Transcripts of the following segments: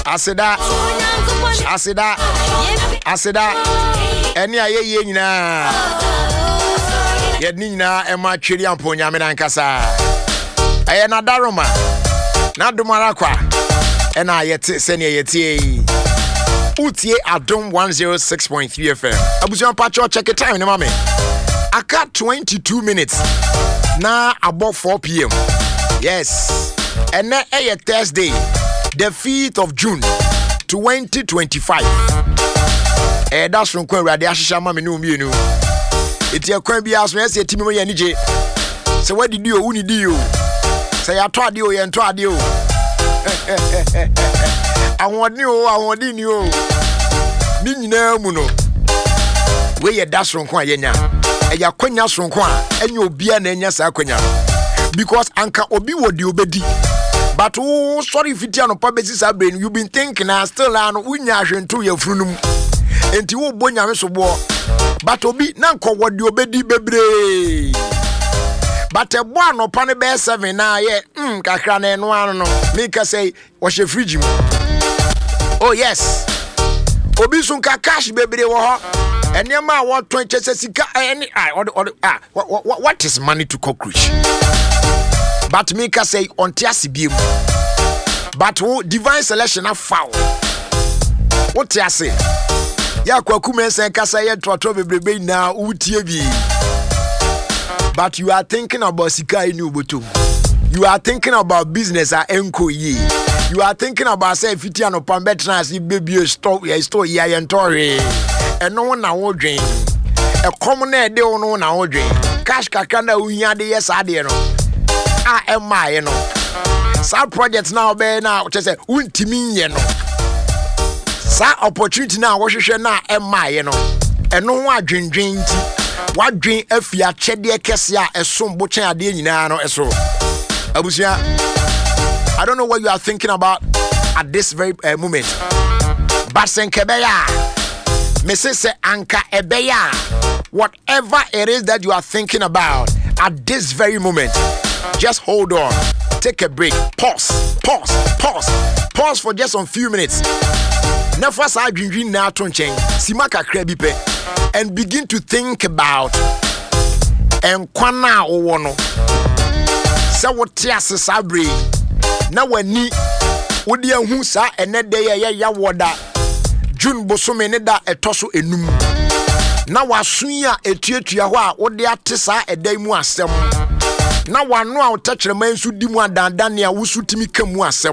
Aseda. Eni aye ye nyina. Ye nyina e ma tweri ampo nyame na nkasa. Aye na daroma. Na domara kwa. Ena yete sene yete. Utie Adom 106.3 FM. Abusian Pacho check it time, mama. I got 22 minutes. Now about 4 p.m. Yes. And then a Thursday, the 5th of June, 2025. That's from Kwen Radiasha Mama no me no. It's your Kwen Bias, yes, a Timmy Yanije. So what did you uni do? Say I told you and told you. I want you. Minna muno. Where your dash from Kwa Yenya. And your Quenya from Kwa, and you'll be an Enya Quenya. Because Anka Obi would you be. But oh, sorry if you are no purposes have been, you've been thinking I still am Winyashin to your frunum. And you bonya so war. But Obi Nanko what you be baby. But a one upon a bear 7 now, yeah, Kakrane and one no. Make us say, what's your fridge? Oh, yes. Obisun cash baby, and your man what 20 any what is money to cockroach? But make us say on Tiasi beam. But divine selection of foul. What I say? Yakwakumen say Kasaya to baby now, UTV. But you are thinking about Sika Inubutu. You are thinking about business at Enko Ye. You are thinking about say Fitiano Pambetrans, baby, a store here and Tory. And no one now drink. A common air, they don't know now drink. Cash Kakanda, we are the yes, I did. I am my, you know. Some projects now, bear now, just say, Untimin, you know. Some opportunity now, what you should now, am my, you know. And no one drink. What drink if you are chedia kesia a some butcher idea in no so Abusia. I don't know what you are thinking about at this very moment. But Senkebeya, Mrs. Anka Ebeya, whatever it is that you are thinking about at this very moment, just hold on, take a break, pause for just a few minutes. Never say drink now toncheng, simaka krebipe. And begin to think about and kwana owono. Sa wotiase sabre. Na wani wodi ahu sa ene de ya woda. June bosome ne da etoso enum. Na wasuya etuatua ho a wodi ate sa edai mu asem. Na wano a wotachirema nsu di mu adandan ne a wusu timi kamu asem.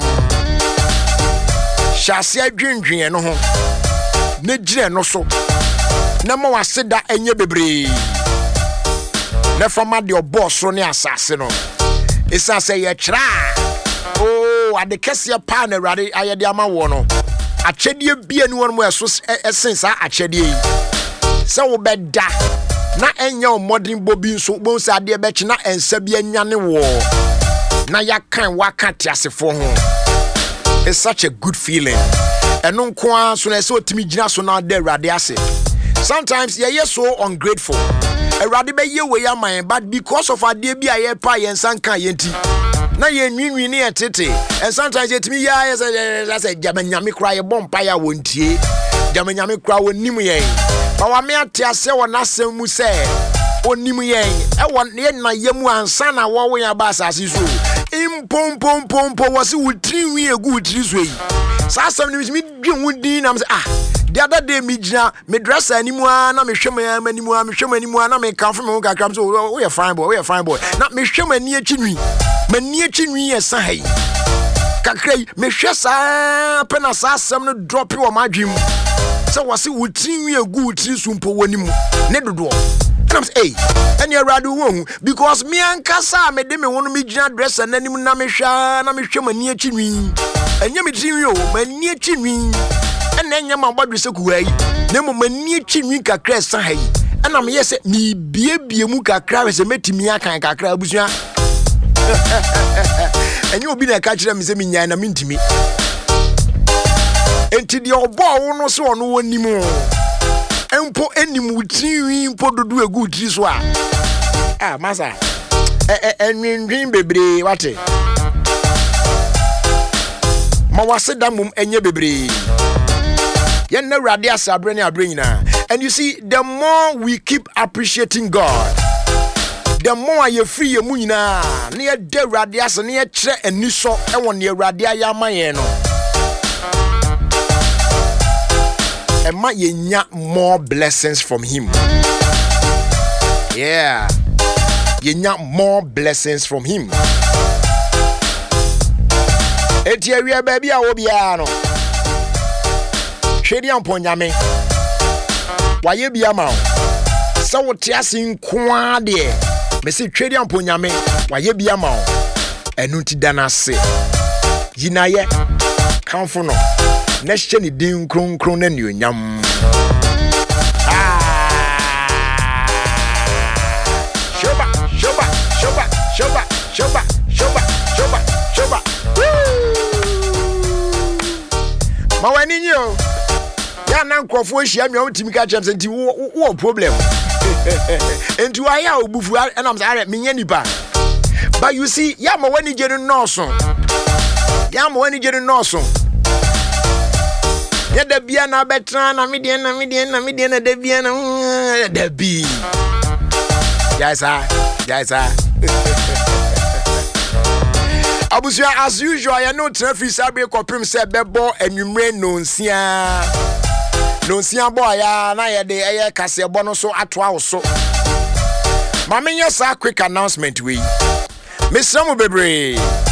Hyase adwendwen no ho. Ne gire no so. Nama waseda enye bebre. Na fama de oboso ne asase no. Isa say ye kra. Oh, ade kese pa na rade ayede ama wo no. Achedie bia ni won mo eso esensa achedie yi. Se wo beda na enya o modern bobi nso bo nsa ade be kina ensa bia nyane wo. Na yakan wakati asefo ho. It's such a good feeling. Eno nko a so na se otimi gina so na de rade ase. Sometimes you're so ungrateful. A radical way your mind, but because of a dear be a pie and sanka yenti. Now you're near tete, and sometimes it's me, as I Jamanyami cry a bompire won't ye. Jamanyami cry when Nimuye. Our mere tia sewa nasa muse. O Nimuye. I want near my yamu and sana wawe abas as is. Impom was it would treat me a good this way. Sasam is me would dean. I'm the other day, me dress anymore, na me show me anymore, na me come from Oka Crabs. Oh, we are fine boy. Not me show me near chinui. Me near chinui, yes, I. Kakray, me shasa, penasa, some drop you on my dream. So was it would treat me a good sumpo when you never do. And I'm saying, and you're rather wrong because me and Casa made them want me dress and then you na me show me near chinui. And you me near chinui. And then your mother is a way. Nemo many chinny cress. And I'm yes, me be muka crabs and met me a kind of crabs. And you'll be a catcher and I mean to me. Until your ball no so no anymore. And put any mutin for to do a good this one. Ah, Massa. And dream baby, what? ma waseda mum enye bebre yen na Awurade asabre ne abre nyina. And you see, the more we keep appreciating God, the more you free your money na near de Awurade ne kire ani so e won ne Awurade ayama yen no. And ma yenya more blessings from him. Yeah. Yenya more blessings from him. Eti awie baby a wo bia no. Hwedi amponyame. Waye bia ma. Sa wo te ase nkoa de. Me se hwedi amponyame. Waye bia ma. Enu ti danase. Yinaye. Kanfo no. Na hye ni din kronkron na nuonyam. Shoba. Ma wani nyo. Ya na nkrofo ahia me o timi ka chem senti wo problem. Enti wa ya obufu na am say me nya nipa. But you see, ya ma wani je no so. Ya da bia na betra na medien na da bia na da bi. Yes sir. Abusia, as usual, you know, Traffic Sabre Coprim said, Bebo, and you may nonsia boy, na ya de air cassia bono so at wow so. Mamma, yes, a quick announcement we. Miss Samu Bebre.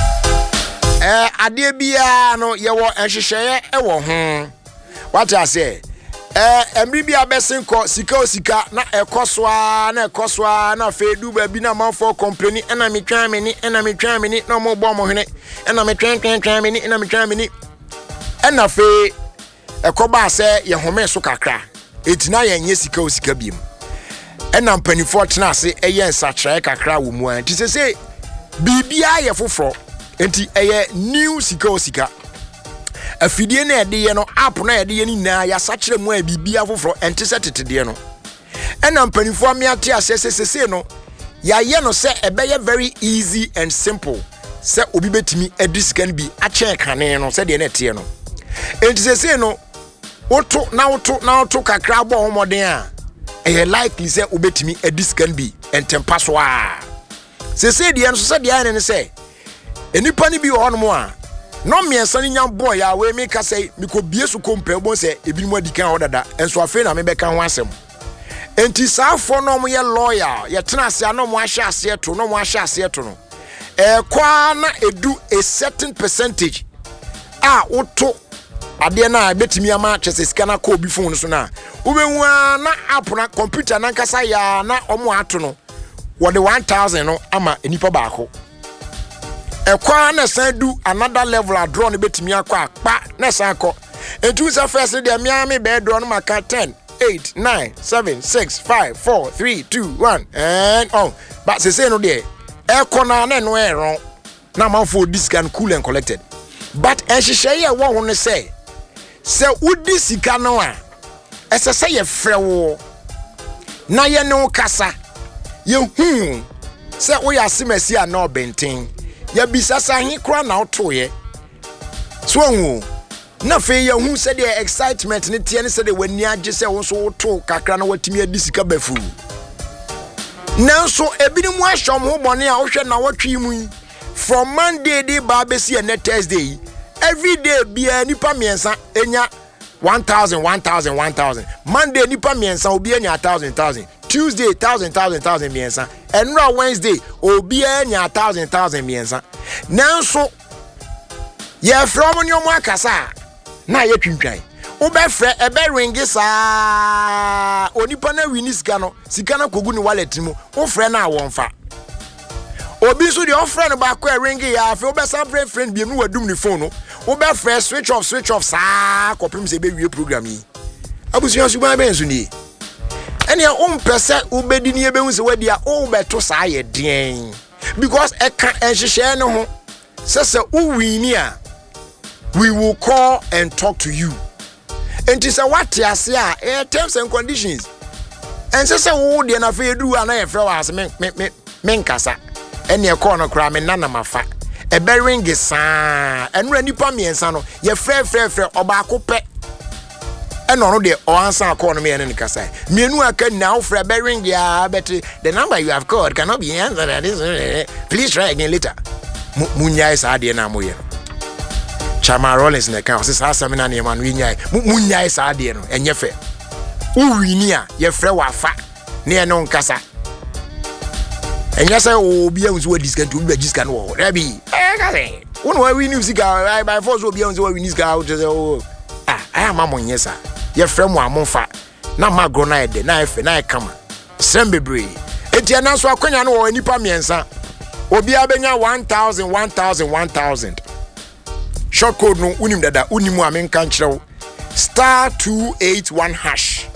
Adia Biano, you want and she share a what I say. Mbibia besenko sika na ekoswa na fedu ba bi na manfo complain na me twan me ni na mo bom hene na me twan me ni na me twan me ni na fe ekoba se ye home so kakra etina ye nye sika biem na mpanifo tena ase eye nsachre kakra wo mu anti se bibia ye foforo enti eye new sika afidie na ede ye no app na ede ye ni na ya sachire mu a bibia foforo ente se tetede no ena mpanifo amiate asese no ya ye no se ebeye very easy and simple se obi betimi ediscan bi a che kane no se de na ete no ente se no woto na kakra bo homoden a e likely se obetimi ediscan bi entempa so a se de no se de ane se enipa ni bi ho no mo a no me ansani nya boy ya we make say me ko biesu kompe bon say ebi mu adikan odada enso afi na me beka ho asem enti saafo no mo ye lawyer ye tena ase no mo ahye ase to no kwa na edu a certain percentage a woto ade na betimi ama chese sika na ko obi phone so na ubehu na app na computer na nkasa ya na omo ato no wo de 1000 no ama enipa baako ekwa na san do another level a draw no betimi akwa akpa na san ko entu sa first de me be draw no maka 10 8 9 7 6 5 4 3 2 1 and on but say no there ekona na no eron na man for this can cool and collected but ehihye ye wo ho ne say udi sika no a esese ye frewo na ye no kasa ye hu say wo ya simasi a na obenten ya bisasa hin kra na otoye so hu na fe ya hu se de excitement ne tie ne se de wani age se wo so to kakra na watimi adisika bafu nanso ebinim ahwom ho bone a wo hwe na wotwe mu from Monday day ba besi na Thursday every day bia nipa miensa enya 1000 Monday nipa miensa obi enya 1000 Tuesday 1000 miensa enra Wednesday obi enya 1000 miensa nanso ye from nyomo akasa na ye twintwan wo be frɛ ebe ringi saa onipa na wini sika na kogu ni wallet mu wo frɛ na awonfa obi so de offer no ba ko ringi ya afi wo be san friend bi mu wadum ni phone no wo be frɛ switch off saa kopim se be wie program yi abusuan su ba ben so ni ene o mpese ubedi ni ebe hu se wadi a o beto saa ye den because e kan enhihye no ho sese uwini a we will call and talk to you enti se what ase a terms and conditions and sese wo de na fa edu ana ye frɛ wa ase me nkasa ene e call no kra me nana mafa e be ring saa enura nipa miensa no ye frɛ obaako pɛ eno no de o answer call no me ne kasa mienu aka now frɛ be ring ya but the number you have called cannot be answered at this please try again later munyai saa de na moye Chama Rollins na kan say asem na ne ma no nyai munyai saa de no enye fɛ uwini a ye frɛ wafa ne eno nkasa enya say obi anzu wa discount obi ba discount wo rabi kase wonu wa win music by force obi anzu wa win music out say oh I am amon sa ye frɛ mo amonfa na magro na ede na efe na ekama sembebre enti ana so akwanya no wo nipa miensa obi abenya 1000 short code no unim dada unimu amenka nkyerɛw *281 hash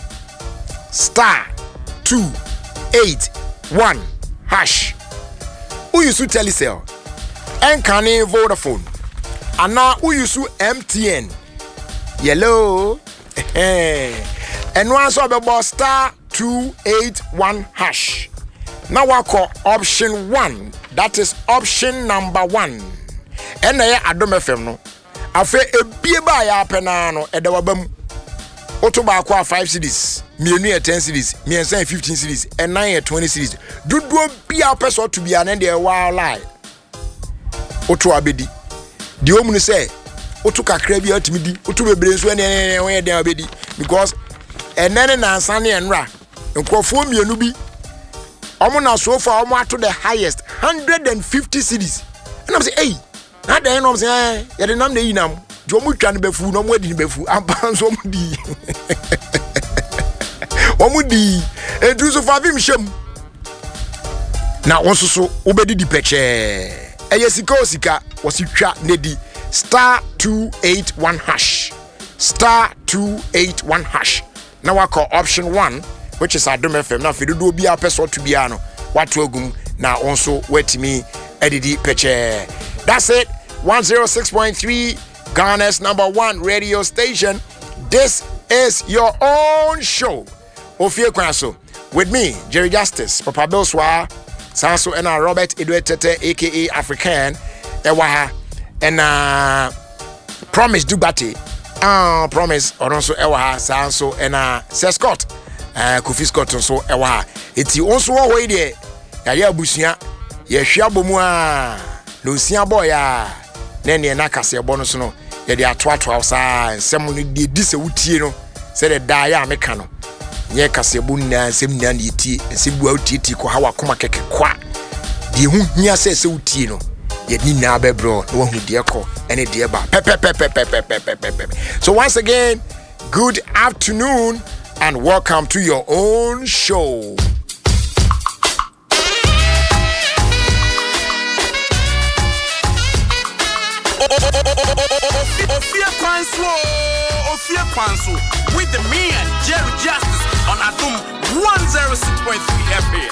*281 hash. Who you Telecel? Enkane Vodafone. Ana who you MTN? Yellow. And once of the boss *281 hash. Now I call option 1. That is option number 1. And I adom FM no. Afe ebieba ya penano edawabam. Otoba kwa 5 cities, mienu 10 cities, miensa 15 cities, and 9 20 cities. Dudu bia person to be an end wild lie. Oto abedi. The woman say, Oto kakra bia timidi, Oto bebre so ne when dey abedi because enene na ansane enra. Nkofo mienu bi. Omo na so far omo ato the highest 150 cities. And I'm say, hey, na dey no say, ye dey nam dey yinam. Jomu twa ne befu no mo adi ne befu ampanso mo di omudi edu so fa vim shem na wonso so obedi di peche eye sika osika wositwa ne di *281 hash *281 hash na wa call option 1 which is Adom FM na fedu do bia person to bia no watu agum na wonso wetimi edidi peche. That's it. 106.3 Ghana's #1 radio station. This is your own show. Ofie Kwaso. With me, Jerry Justice, Papa Belswa, Sanso and Robert Edward Tete, aka African, Ewaha, and Promise Dubati. Promise, or also Ewaha, Sanso and Scott, Kofi Scott, and so Ewaha. It's also away there. Yaya Busia, Yeshabumua, Lucia Boya. Nene na kase bonus no ye de atoato awsa nsem no de di se wutie no se de da ya meka no nye kase bunna nsem na ne ti nsem bu awtiti ko hawa koma keke kwa de hu hia se wutie no ye ni na bebro no hu de ko ene de ba pe. So once again, good afternoon and welcome to your own show. Ofia Kwanso with the man Jerry Justice on Adom 106.3 FM.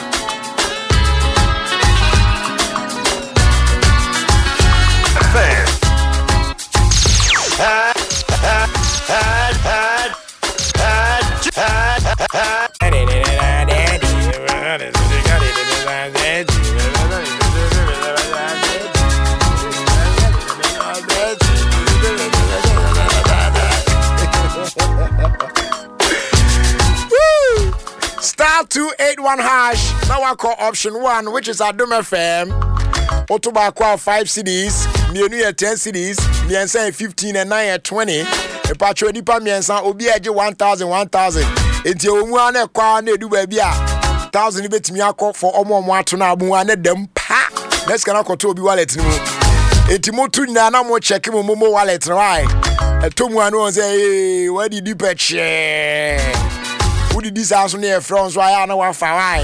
*281 hash. Now I call option 1, which is Adom FM. Otoba kwa 5 cities, mienu 10 cities, miensa 15 and 9 20. Epacho nipa miensa obi eje 1000. Enti omu ane kwa na edu ba bia 1000 betimi akọ for omo ato na abu ane dem pa. Let's kana koto obi wallet ni mu. Enti motu na mo check mo wallet right. Etomu anu on say, where did you purchase? Who did this house near France? Why I know what why?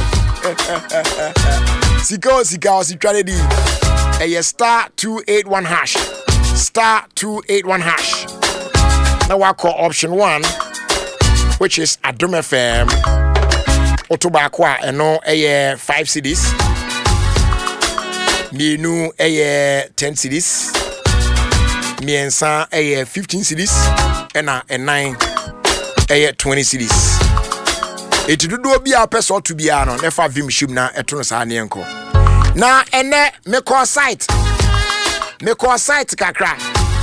Sika ositwale di. *281 hash. *281 hash. Now I call option 1, which is Adom FM. Otoba kwa eno 5 cities. Mienu 10 cities. Miensa 15 cities. And 9 20 cities. Eti dudu obi a person to be ano nefa vim shim na eto no sa ne enko na ene me call site me call site kakra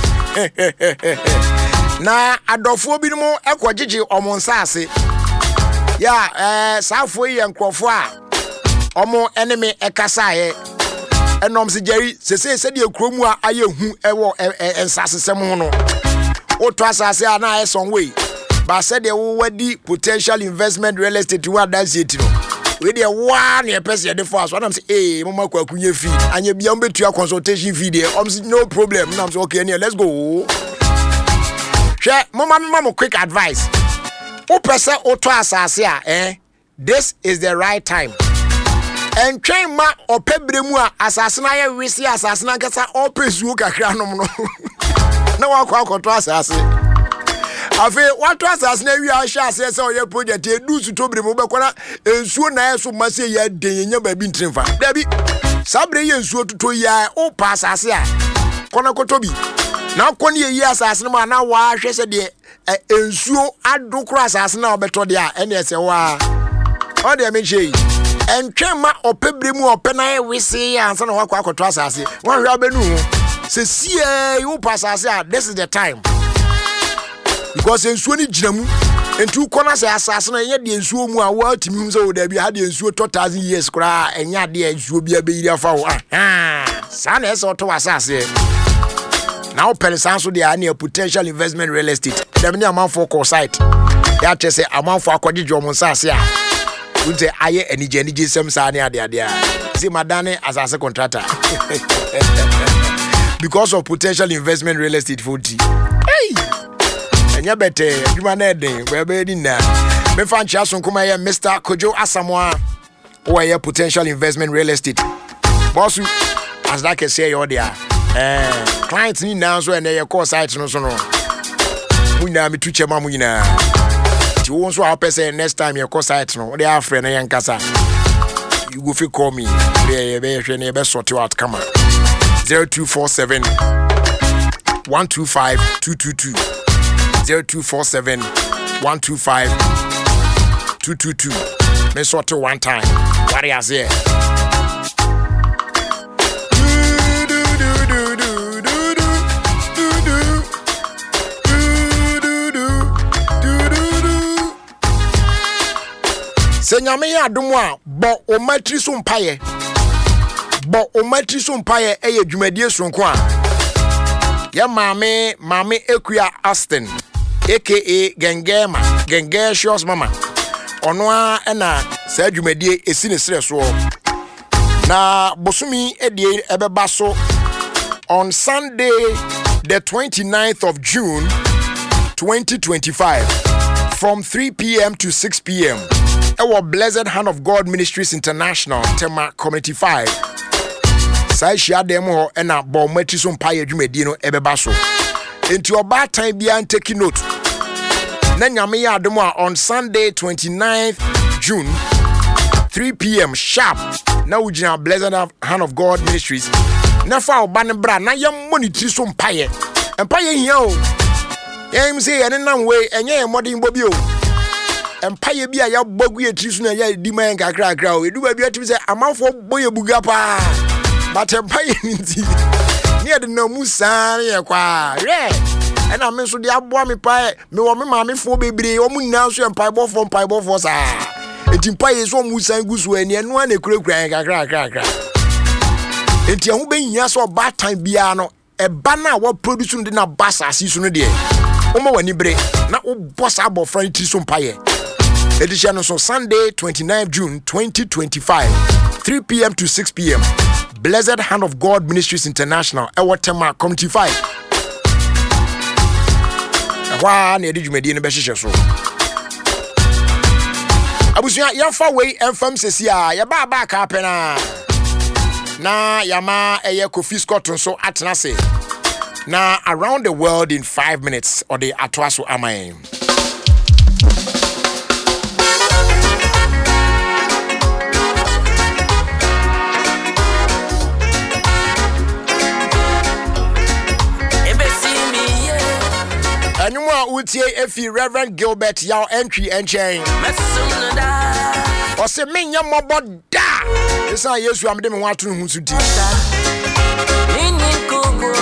na adofo bi no ekogege omonsaase ya saafo yi enkrofo a omo enemy ekasae enom se Jerry se de ekromu a ayehu ewo ensasesem ho no oto asase a na eson way ba se de wo wadi potential investment real estate wa dance it no we dey one e person dey for us am say mama kwakunye fee anya bia mbetua consultation fee dey say no problem na am say okay let's go share mama quick advice o person auto asase a this is the right time and train ma opebremu a asase na ye wisi asase na nkasa opesuo kakra nom no na wakwa akoto asase afi watu asase na wi a hye asase se oye project edu su tobre mo bekona ensuo na yeso mase ya den ba bi ntrimfa dabi sabre ye ensuo tuto ya o pa asase a kona kotobi na kone ye asase no na wa hwe se de ensuo adokro asase na obeto de a ene ese wa o de me chei entwema opebremu opena ye wisi ya ansa na wakwa akoto asase wan hwe abenu se sie you pass asase a this is the time because ensuo ni giramu entu kona se asase na ye de ensuo mu a wa timi hu se o da bi ha de ensuo 2000 years kura enya de ensuo bia be yiri afa wo sa na ese oto asase now Pelisanso they are near potential investment real estate. Them near amount for call site. They are just say amount for akodi jomunsa ya. We say aye any sem sa near there. See madane as a contractor. Because of potential investment real estate 40. Hey. Enya bete you man edin we be di na. Me fan chia son kuma ye Mr. Kojo Asamoah. Who are potential investment real estate. Boss as that can say you there. Clients ni now so and they call site no so no. Munya mi tuche ma munyina. Ti won so person next time you call site no. They are friend na yankasa. You go fit call me. Be hwe na be sort you out come 0247 125 222 0247 125 222. Me sort you one time. What you say? Senyame ya adomo a bo o matri so mpaye eye dwumadie sonko a ya mame Ekua Aston aka Genge Shows Mama ono a na sa dwumadie esi ne sere so na bosumi edie ebeba so on Sunday the 29th of June 2025 from 3 p.m. to 6 p.m. Our Blessed Hand of God Ministries International, Tema Community 5. Sai shia demo and a bomb metrison pie djumedino ebebaso. Into your bad time beyond taking note. Nanyamia Adomo on Sunday 29th June 3 p.m. sharp. Now we have Blessed Hand of God Ministries. Nafa Banabra, na yam money trison pie. And pie here. Yam say and in way and yeah, modding bobio. Empire bia ya bogu etrisu na ya di man kakra kakra o edu ba bia timi se amanfo boye buga pa but empire nti ne de na musa ye kwa re ena me so de aboa me pa me wo me maame fo bebre o mu nyina so empire bofo sa enti empire so musa gusu ani eno na kurakura kakra kakra enti ahu be nyia so bad time bia no e ba na wo produce no de na basa si so no de o ma wani bre na o boss abo friend tri so empire edition on Sunday 29th June 2025 3 p.m. to 6 p.m. Blessed Hand of God Ministries International Ewatema Community 5 wa na edi dwumadi ne be hyehyɛ so abusuya yafa wei emfam sesi a ya ba ka pena na yama eye Kofi Scott so atena se na around the world in 5 minutes or the atwaso amain. Anuma utie efi Reverend Gilbert yaw entry enchen. O se menya moboda. Esa Yesu amde me ho atunu hu suti.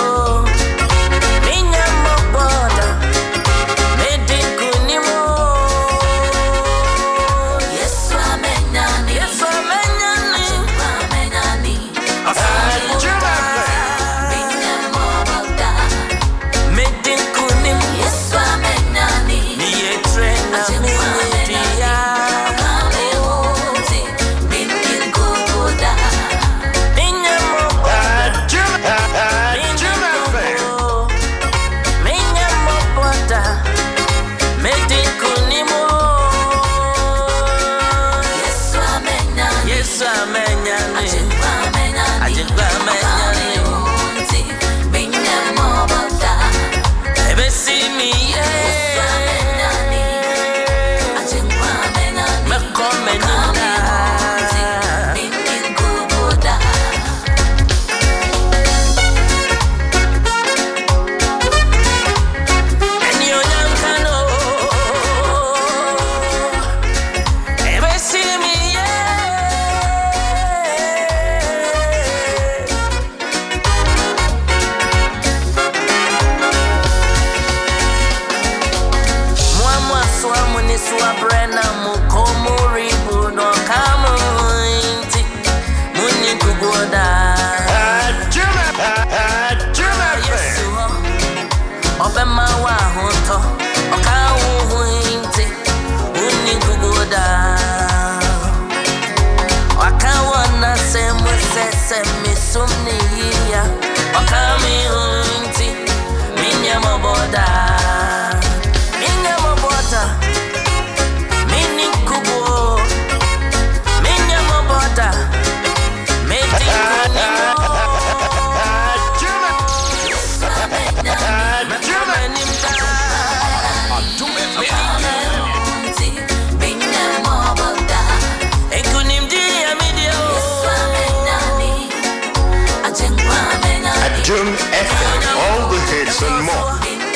Jum FM, all the hits and more.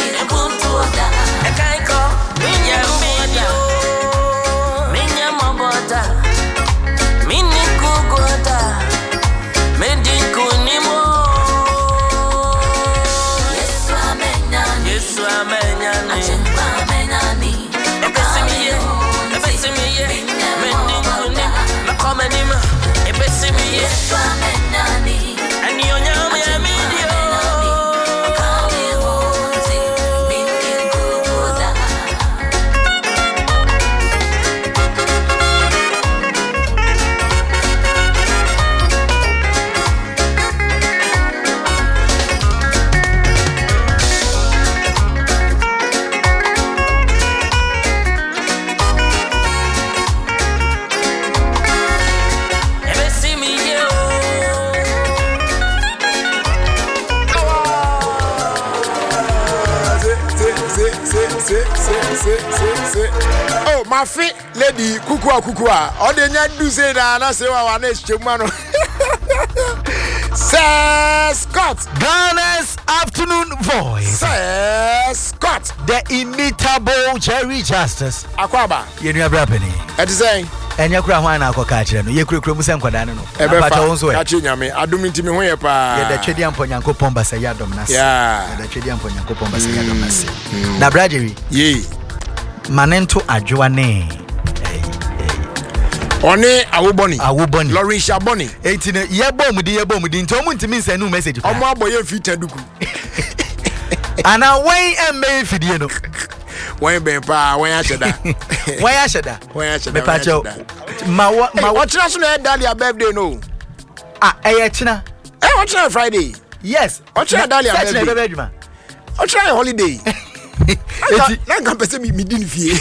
Oh, my feet, lady, kukua. All the nyadu do say that, and I say, well, I chumano. Sir Scott, Ghana's afternoon voice. Sir Scott, The inimitable Jerry Justice. Akwaba, You know, Brappenny. at the saying, And your crown, I go catch them. You could come and Quadano. catching me. I do mean to me where The Chedian Ponyanko Pomba Sayadom Nas. Yeah, The Chedian Ponyanko Pomba Sayadom Nas. Na Bradgery, ye. Manento Ajuane. One Awuboni, Awuboni. Lorisha Bonnie, 18 Yabomudi, Tomun to me send no message. or more boy, if you taduku. And away and May Fidiano. When Bempa, when I said that, Why I said that? when I said Me Pacho. that. My What's national Dahlia birthday? No, Ayachina. what's your Friday? Yes. What's your Dahlia birthday? Bedroom. What's your holiday? I can't perceive me didn't feel.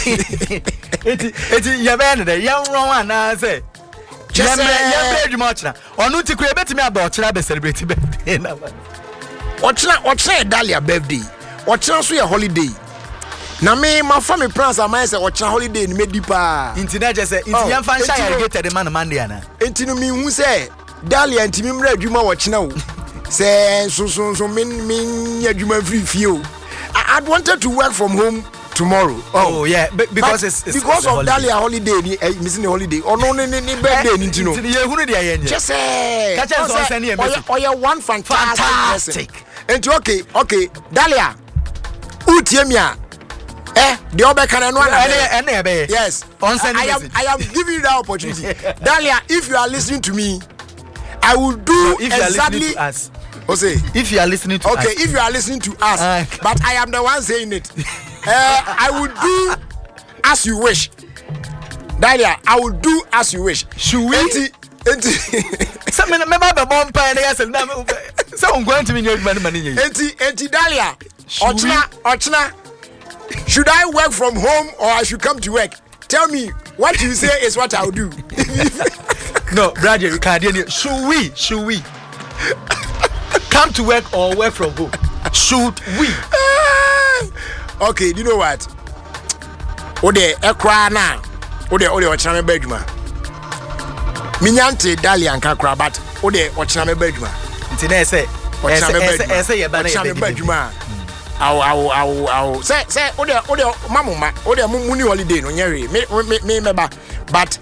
It's your band, the young Roman, I say. Just Very much now. Or not to create me about China celebrating birthday. What's your Dahlia birthday? What's your holiday? Na me my family plans are my say what's your holiday in Medipa. Internet just say, it's young fan shy get the man Mandiana. Enti me who say Dahlia and Timim Reduma watch now. Say so min yaduma free few. I wanted to work from home tomorrow. Oh yeah, because it's because of Dahlia holiday, missing the holiday. Or no, birthday, you know. Just say, oh, you're one fantastic. And okay, Dahlia, Utiemia, the other can and yes, I am giving you the opportunity. Dahlia, if you are listening to me, I will do exactly. Jose, if you are listening to us. If you are listening to us, but I am the one saying it. I will do as you wish. Dahlia, I will do as you wish. Should we? Some member the bomb pie someone going to me money. Dahlia, Ochna, should I work from home or I should come to work? Tell me what you say is what I'll do. No, Brother, should we come to work or work from home? Should we? Okay, you know what? Ode ekwa na. Ode ochana beduma. Minyante Dahlia anka kra but ode ochana beduma. Nti na say ye ba na beduma. Aw. Say ode mamuma. Ode muni holiday no nyere. Me meba. But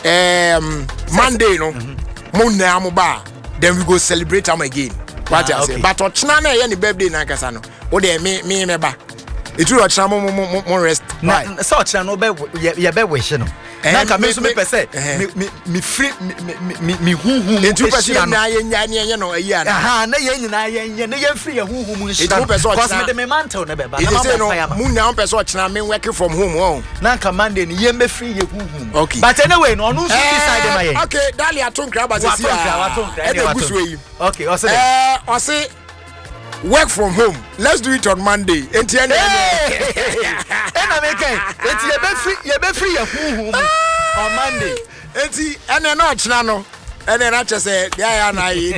Monday no. Munna amuba. Then we go celebrate am again. What I say? But ochana na ye ni birthday na kasa no. Ode me meba. It will watch more rest. Na such no be ye be wish no. Na ka me so me pese me free me huhu it will pese na ye no ayi na. Aha na ye nyina ye na ye free ye huhu mu it will pese because me de me mantle na be ba na say no mu na pese ochina me working from home oh. Na ka Monday ni ye me free ye huhu. Okay. But anyway no no decide ma ye. Okay, Dahlia tonkra ba say sia. Okay, I say work from home. Let's do it on Monday. Enti ene. Ena make enti ye be free on Monday. Enti ene no china no. Ene na chese dia na ye.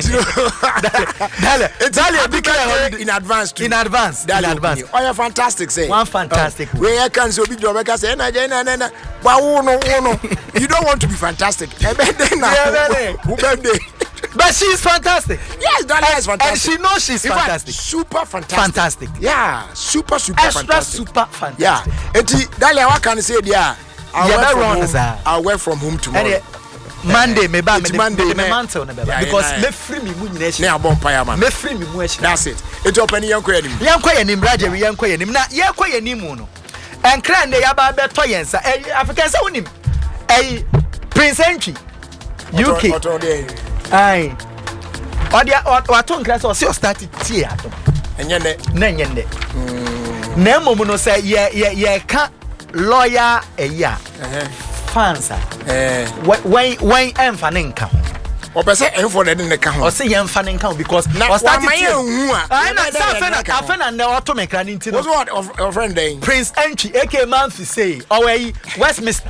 Dahlia be clear in advance too. In advance. Oh, you're fantastic say. One fantastic. Where can so be job make say na. But no. You don't want to be fantastic. Who birthday? But she's fantastic. Yes, Dahlia is fantastic. And she knows she's In fact, fantastic. super fantastic. Fantastic. Yeah, super Extra fantastic. super fantastic. Yeah. Eti Dahlia, what can I say there? I'll work from home tomorrow. Monday, me ba me Monday, me mantle na beba because me free me mu nyina Ne abon pa ya man. me free me mu echi. That's it. Eti opani yanko yanim. Yanko yanim Roger, yanko yanim na yanko yanim no. Enkra ne ya ba beto yensa. African say wonim. Prince Entry. UK. Aye. Odia wato nkra say o se start tie ato. Enye ne. Na enye ne. Na momu no say ye ka lawyer eya. Fans when emfa nka o pese enfo na de ka ho o se ye emfa nka because o start tie hu a na afena na auto mechanic no what of friend then Prince Entry AK Manfi say away Westminster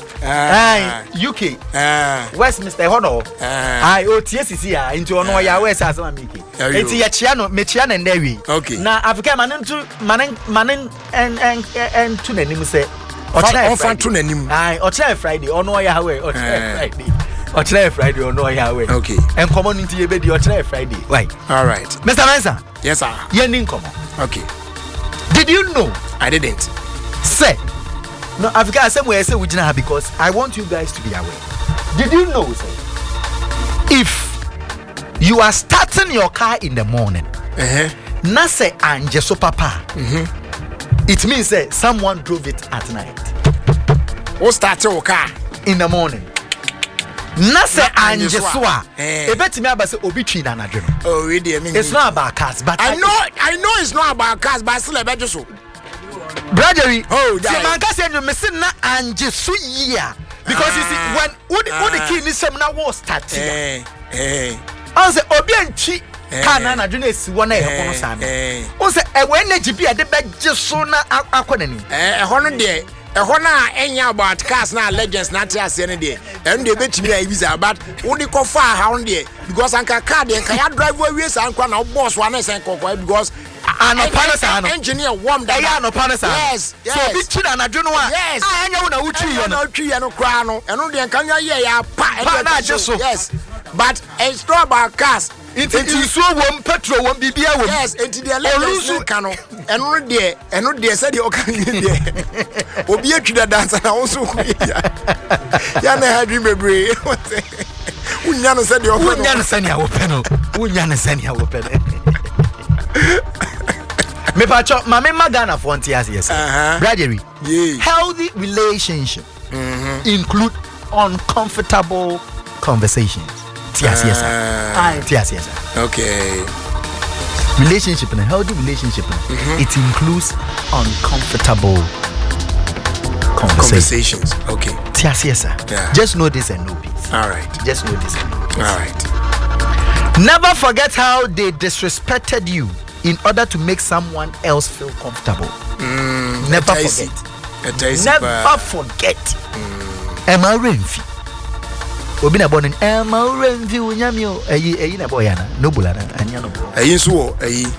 UK Westminster hono OTSC ya into ono ya West asema miki enti ya chia no me chia na ndawi na Africa manen en tu nanim say Ofa to nanim. Ocha Friday ono ya we Ocha Friday ono ya we. Okay. En community ye be di Ocha Friday. Why? All right. Mr. Mensa. Yes sir. Ye nin komo. Okay. Did you know? I didn't. Say. No, Africa say we say we jina because I want you guys to be aware. Did you know say if you are starting your car in the morning, na say anje so papa. It means that someone drove it at night. Who started your car in the morning? Nase anjeswa. Ebeti me abase obi twi na anadwo no. Oh, really? I mean, it's not about cars, but I know it's not about cars, but still about so. Brother, oh, see man ka say no me say na anjesu yia because you see when the key ni sem na wo start. I say obi antwi car na anadwo na esi wo na e kono sa no. O say e we energy bi ade be jeso na akwanani. Hono de na enya about cars na legends na tia se ne de em de betimi a visa but wo de ko fa ha on de because anka car de kan ya drive we sa anka na boss wa na sen kokwa because engineer warm that yes so bi twi na anadwo no a anya wo na wutwi yo na wutwi yo no kra no eno de kan ya ya pa na jeso yes but it's not about cars. It is so one petrol one bibia one. Yes, into the legends kano eno de said the okan de obi atwi da dance na also ya na ha dream bebre unya no said the okan unya no sani a wo peno unya no sani a wo peno me pacho mama magana for antias yes gradually healthy relationship include uncomfortable conversations. Yes. Okay. Relationship and a healthy relationship, it includes uncomfortable conversations. Okay. Yes. Yeah. Just know this and know peace. All right. Just know this and know peace. All right. Never forget how they disrespected you in order to make someone else feel comfortable. Never forget. Never forget. Emma Renfi. Obi na born in Renfi unyamio eyi na boy na nobula na anya no. Eyi so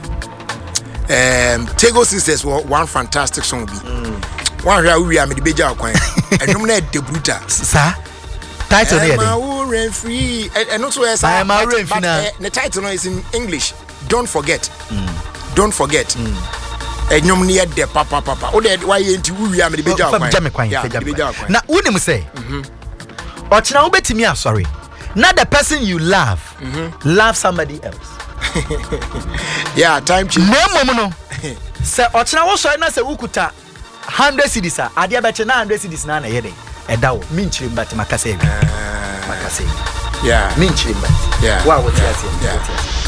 Tego Sisters were one fantastic song bi. One hwa we am the beja kwan. Enum na debuta. Sir. Title here. Emma Renfi and also yes. Emma Renfi na. The title is in English. Don't forget. Don't forget. Enyom ne de papa. O de why enti we am the beja kwan. Yeah. Na unim say. Ochina ubetimi sorry. Not the person you love. Love somebody else. Yeah, time change. No. Say ochina wo sorry na say ukuta 100 cedis a ade beche na 100 cedis na yede. Eda wo minchiri mbati makase ebi. Makase. Yeah. Minchiri mbati. Yeah. Wow, what you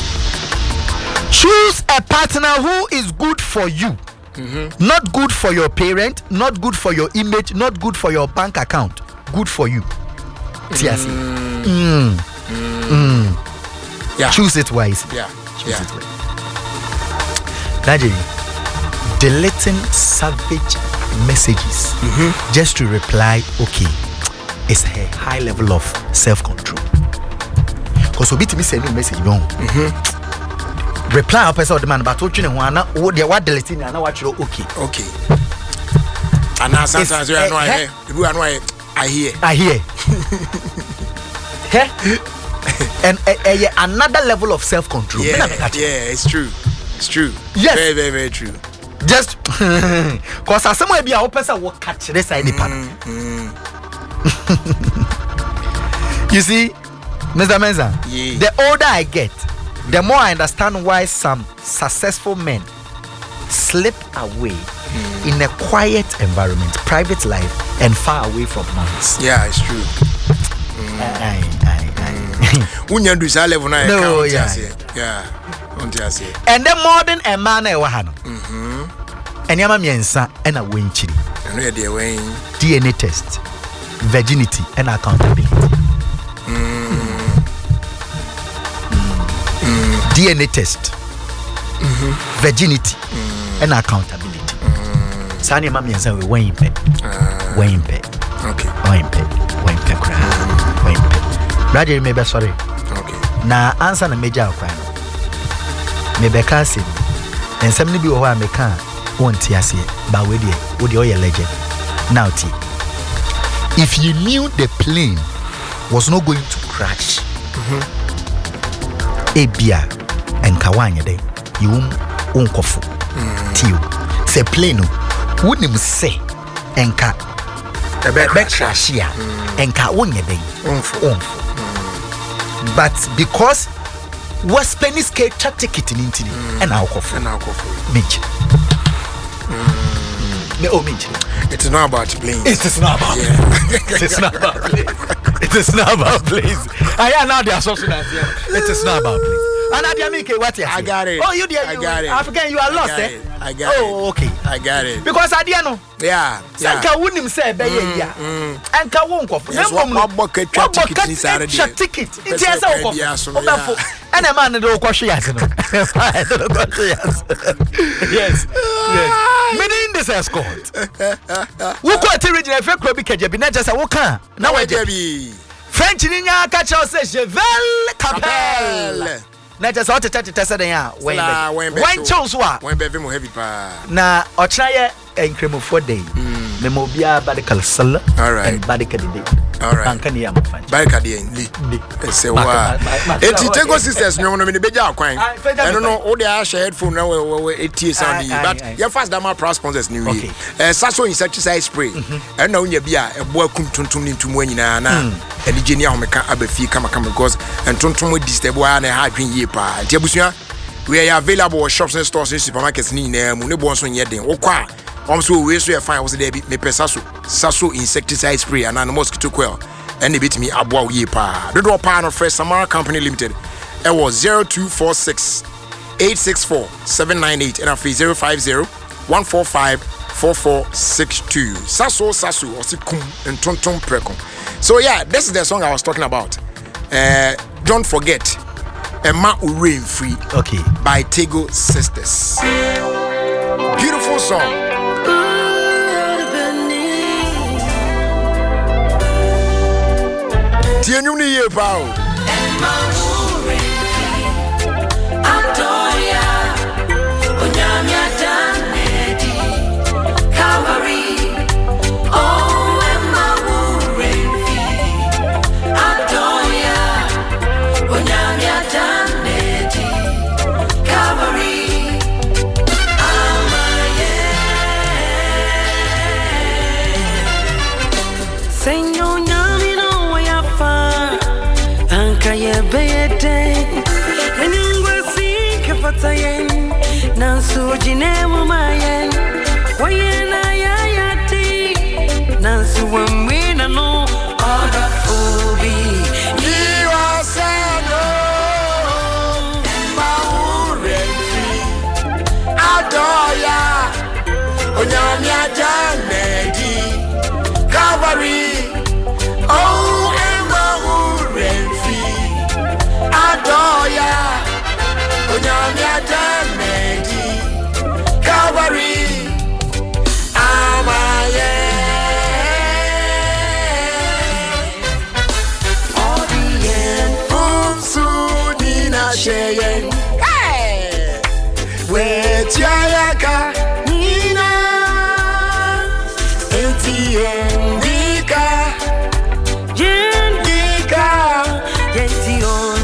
choose a partner who is good for you. Not good for your parent, not good for your image, not good for your bank account. Good for you. Yeah. Choose it wisely. Choose it wisely. Najee, deleting savage messages just to reply okay is a high level of self-control. Because obi timi send you message wrong. Reply a person of the man but what you know what deleting na what you okay. And now sometimes we are no I hear. And another level of self-control. Yeah, it's true. It's true. Yes. Very, very, very true. Just because as someone be a person will catch this side the panel. You see, Mr. Menza, the older I get, the more I understand why some successful men slip away in a quiet environment, private life, and far away from noise. Yeah, it's true. Unya do sa level na No, yeah. And the modern a man e wa ha no. And yama miensa and a wenchiri. I know they were DNA test, virginity and accountability. DNA test, virginity and accountability. Sani mama miensa we wenpe. Okay. Wenpe kra. Brother, maybe sorry. Okay. Na answer na major okwan. Maybe kasi. And some be o me kan won ti ase ba we dey wo dey your legend. Now ti. If you knew the plane was not going to crash. Ebia and kawanya dey. You unkofo. Ti o. Say plane wouldn't say enka ebe crash ya enka wonye dey. But because was Spanish cake ticket in Intini and alcohol Mitch. It is not about playing. It is not about it is not about place. It is not about place. I am now the associate. It is not about place. And I got it. Oh, you dear, I got it. African, you are lost, eh? I got it. Oh, okay. I got it. Because I didn't know. Yeah. Sanka wouldn't say, yeah. And ka won't go. Yes, one bucket ticket inside the ticket. It's yes, and a man don't question yes. Yes. Many in this escort. Who got original fake Robbie Kajabi, not just a walker. Now I be French in your catch us says Cheval Capel. Not just what to touch it as when chose what when Bevim heavy pa. Na or try a cream of 4 days. Memobia Badical Sulla. All right. And Badicadi. All right. Bankania. Barcadi. Say what? Etego sisters, no one in the Beja Quine. I don't know all the Ash headphone now. It is on you, but your first Dama Pro sponsors new year. Sasso insecticide spray. And now you be a welcome to Winina and the Genia Homeka Abefi come because and Tonton with this the boy and a high green year pa. Tiabusia, we are available at shops and stores in supermarkets near Munibonson Yedin. Okwa. Also, we so fine was there be Sasso insecticide spray and an mosquito coil. And they beat me abwa ye pa. The door pan of Fresh Samara Company Limited. It was 0246 864 798 and after 050 145 4462. Sasso or Sikum and Tonton Precon. So yeah, this is the song I was talking about. Don't forget Emma Rain Free. Okay. By Tego Sisters. Beautiful song. Tienu ni ye pao. Nansu jinemu mayen wayena ya yati nansu wamwina no oda fubi Niwa sano Maurenfi Adoya Onyamia Janedi Calvary Oh Maurenfi Adoya Onyamia Janedi Calvary Amaye Odien Umsunina Sheyen Hey Wetiayaka Nina Etiendika Jendika Etiendika Yention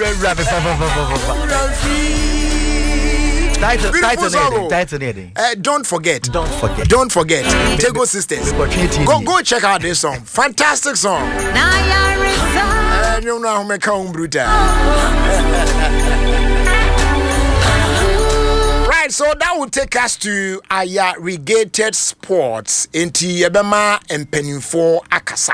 Don't forget. Don't forget. Tego Sisters. Go check out this song. Fantastic song. You know how me come brutal. Right, so that will take us to Aya Regated Sports inti yebema empenifo akasa.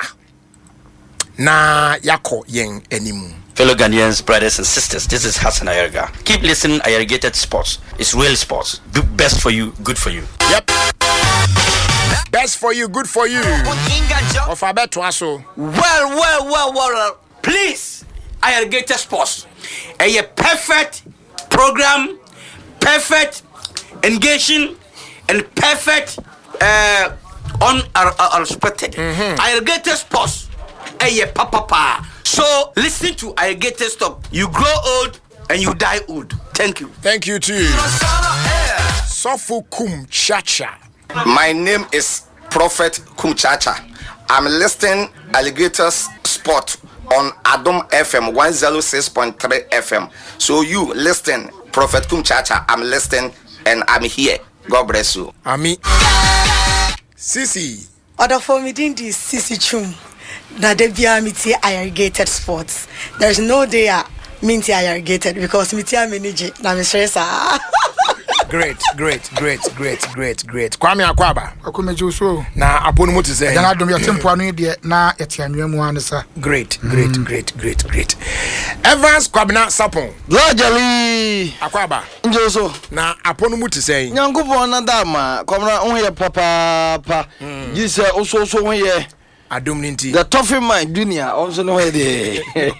Na yako yen enimu. Fellow Ghanaians, brothers and sisters, this is Hassan Ayerga. Keep listening, Ayergated Sports. It's real sports. Do best for you, good for you. Yep. Best for you, good for you. Of a bet also. Well. Please, Ayergated Sports. A perfect program, perfect engaging, and perfect unexpected. Ayergated Sports. Papa. So listen to Ayergated Stop. You grow old and you die old. Thank you. Thank you too. Sofu Kum Chacha. My name is Prophet Kumchacha. I'm listening Alligators Sport on Adom FM 106.3 FM. So you listen, Prophet Kumchacha. I'm listening and I'm here. God bless you. Ami. Sisi. Other for me didn't this Sisi Chum. Na debia miti Ayergated Sports. There's no day minti Ayergated because miti manage na me stressa. Great. Kwame Akwaba. Akumeju so. Na aponu mo te say. Na adom ya tempo anu de na yete anwea mu ansa. Great. Evans Kwabena Sapon. Largely. Akwaba. Njo so. Na aponu mo te say. Nyankopon na dama. Kwabena onye papa. Jise oso onye. Adom ninti. The tough man junior also no way there.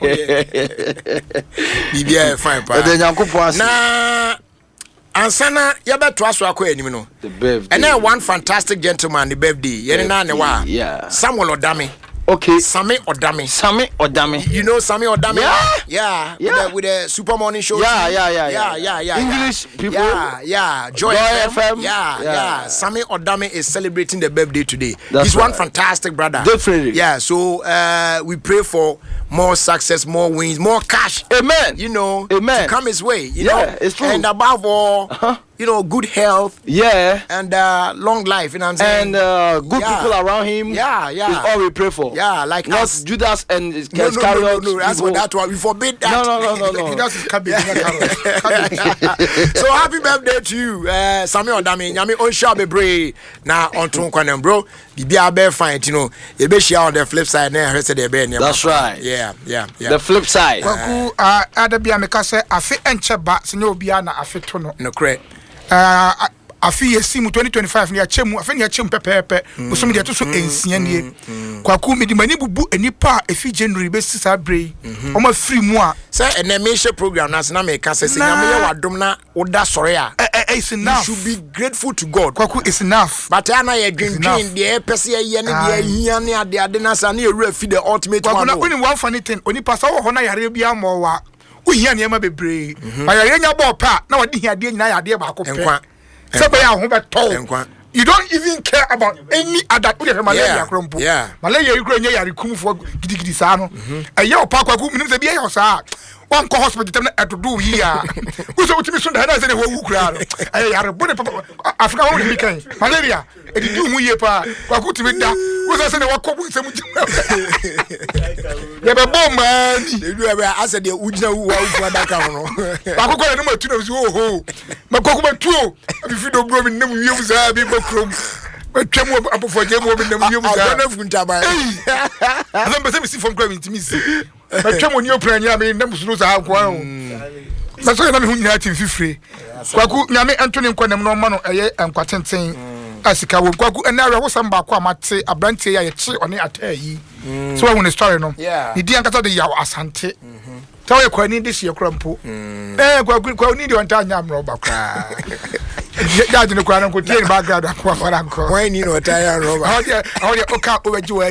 Bibia fine pa. The Nyankopon na ansana yabeto aso akwa anim no. The birthday. And then one fantastic gentleman the birthday. Yene na ne wa. Yeah. Samuel Odame. Okay. Sami Odame. You know Sami Odame? Yeah. With the Super Morning Show. Yeah. English people. Yeah. Joy FM. Yeah. Sami Odame is celebrating the birthday today. He's one fantastic brother. Definitely. Yeah. So we pray for more success, more wins, more cash. Amen. To come his way. You know. It's true. And above all, good health. Yeah. And long life. You know what I'm saying? And good people around him. Yeah. Is all we pray for. Yeah, like not us. Judas and No. That's what that one. We forbid that. No. Judas is cabbage. So happy birthday to you, Samuel Odame. Nyame onsha bebre na ontun kwanem bro. Bibia be fine, you be share on the flip side na he said be near. That's right. Yeah. The flip side. Kwaku adabia meka se afi encheba se ne obia na afi to no. No correct. Afi yesimu 2025 ni achemu afi ni achemu pepepe usomi de to so ensia nie kwaku medi mani bubu enipa efi January be sisa brei o free mu a say enemission program na me ka say nyame ye wadom na oda sore a it's enough. You should be grateful to God. Kwaku is enough. But ana ye dwendwen de pese ye ne de ahia ne ade na sa na ewura fi the ultimate one. Kwaku na oni one funny thing onipa sa wo ho na yare bia mo wa ohia ne ma bebre ayare nya bo pa na wadi hia de nyina yade ba ko pe you don't even care about any other malaria crumpo. Malaria you grow near Yakum for giddy sano. A year park woman to be a house. One co hospital to do here. Who's out to me soon? I said, who crowd? I had a body Africa only became malaria. And you do me pa. What to be done? Who's I said, what couple some you have a bomb man. I said, you would know who back on. I got a number 2 of you. My cocoa 2. If you don't bring them, you use a big room. But come up for them woman, you I don't see from grabbing to me. But come on your plan, I mean, them lose our ground. That's why I'm who free. Kwaku, Yame Anthony Quanam no man and Quatentin Asika will Kwaku and now was some back might say a branch on it at ye. So I want to start no. He didn't get the Yaw Asante. Tell you quite need this year crumple. Kwaku need you and Tanyam Roba. Dad in the crown could take background for Uncle. Why need no tire rover? How do you account over you?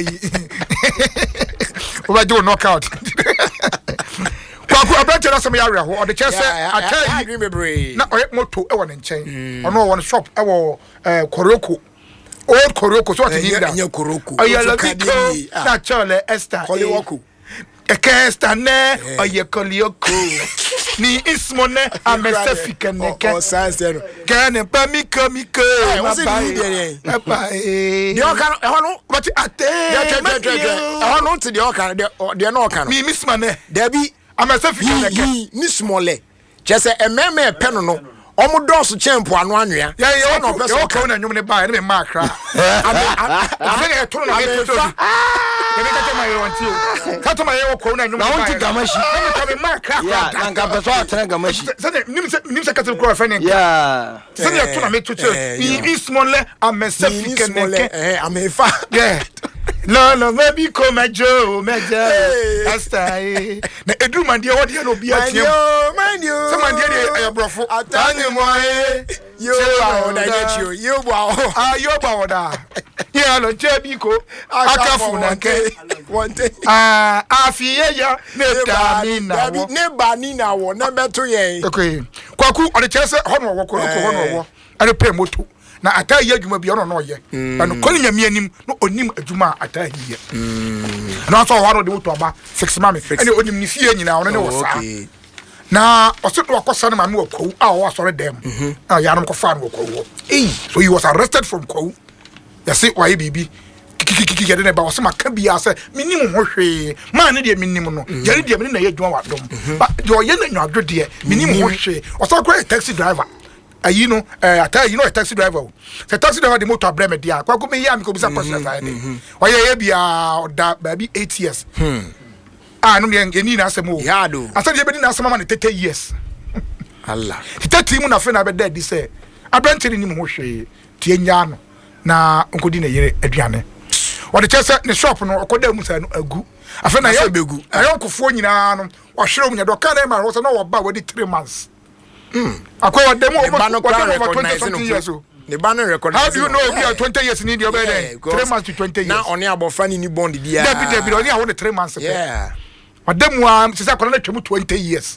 Over do knockout. Kwaku abetera some area or the chest I agree me na oye moto e won nchen ono won shop e wo Koroko old Koroko so what you need that Koroko na chole Esther Ekesta ne oyekolioko ni ismone amesefika neke o sansero gane pa miko what's it you there papa the okan ehonu but ate ehonu to the okan the no okan mi mismane Debbie amesefika neke ni smole chese ememe peno no omo dose chempo anu anwea ya no person ka na nwum ne ba ne ma akra afege e toro na me to Kemi kata ma yewanti o. Kata ma yewo ko na nwum. Na wonti gamashi. Kemi ma kra. Ya, na nka peso atena gamashi. Sade nim se kata ko fa ne. Ya. Sade ya to na me to che. Ni small amese fike neke. Amefa. Yeah. No, maybe come Joe, Asta. Na edu man dia wodi na obi atiem. Man you. Some man dia brofo. Atani mo yo ba oda nyechi yo ba o. Ah, yo ba oda. Yeah, no chebi ko. Akafu na nke. Wonte. Ah, afiye ya ne ba ni na wo na beto ye. Okay. Kwaku on the chese hono wo ko hono wo. Are pay moto. Na ata yi adwuma bi ono no ye. Na no koni nyame anim no onim adwuma ata yi. Na so waro de moto aba 6 mame. Ene onim ni fie nyina ono ne wo sa. Na oseto akosa na mame wakwu a wo asore dem. Ah ya no ko fa no wakwu. So he was arrested from Kwawu. Ya say why bibi kiki ya de ba wose maka bia say minim ho hwe ma ne de minim no yare de minim na ye adwuma wadom ba de oye na nwadwo de minim ho hwe oso kwa taxi driver ayi no ata you know a taxi driver the taxi driver the motor breme dia kwa ko me ya mi ko bisa person fa de oye ye bia oda ba bi 8 years ah no ye ni na asem o ya do asa de be ni na asem ma ne 30 years Allah 30 mu na fe na be dead say abrantiri ni mo hwe tie nya no na nkodi na yere aduane wode chese ne shop no okoda mu sa no agu afa na ye begu ayonkofo nyina no ohwere mu nya do kan na ma so na wo ba wodi 3 months akwa dem over 20 years o the banner record. How do you know we are 20 years in India? 3 months to 20 years. Now only about funny ni bond dia. Debi only I want 3 months. Yeah. Madam wa sisa kona na twemu 20 years.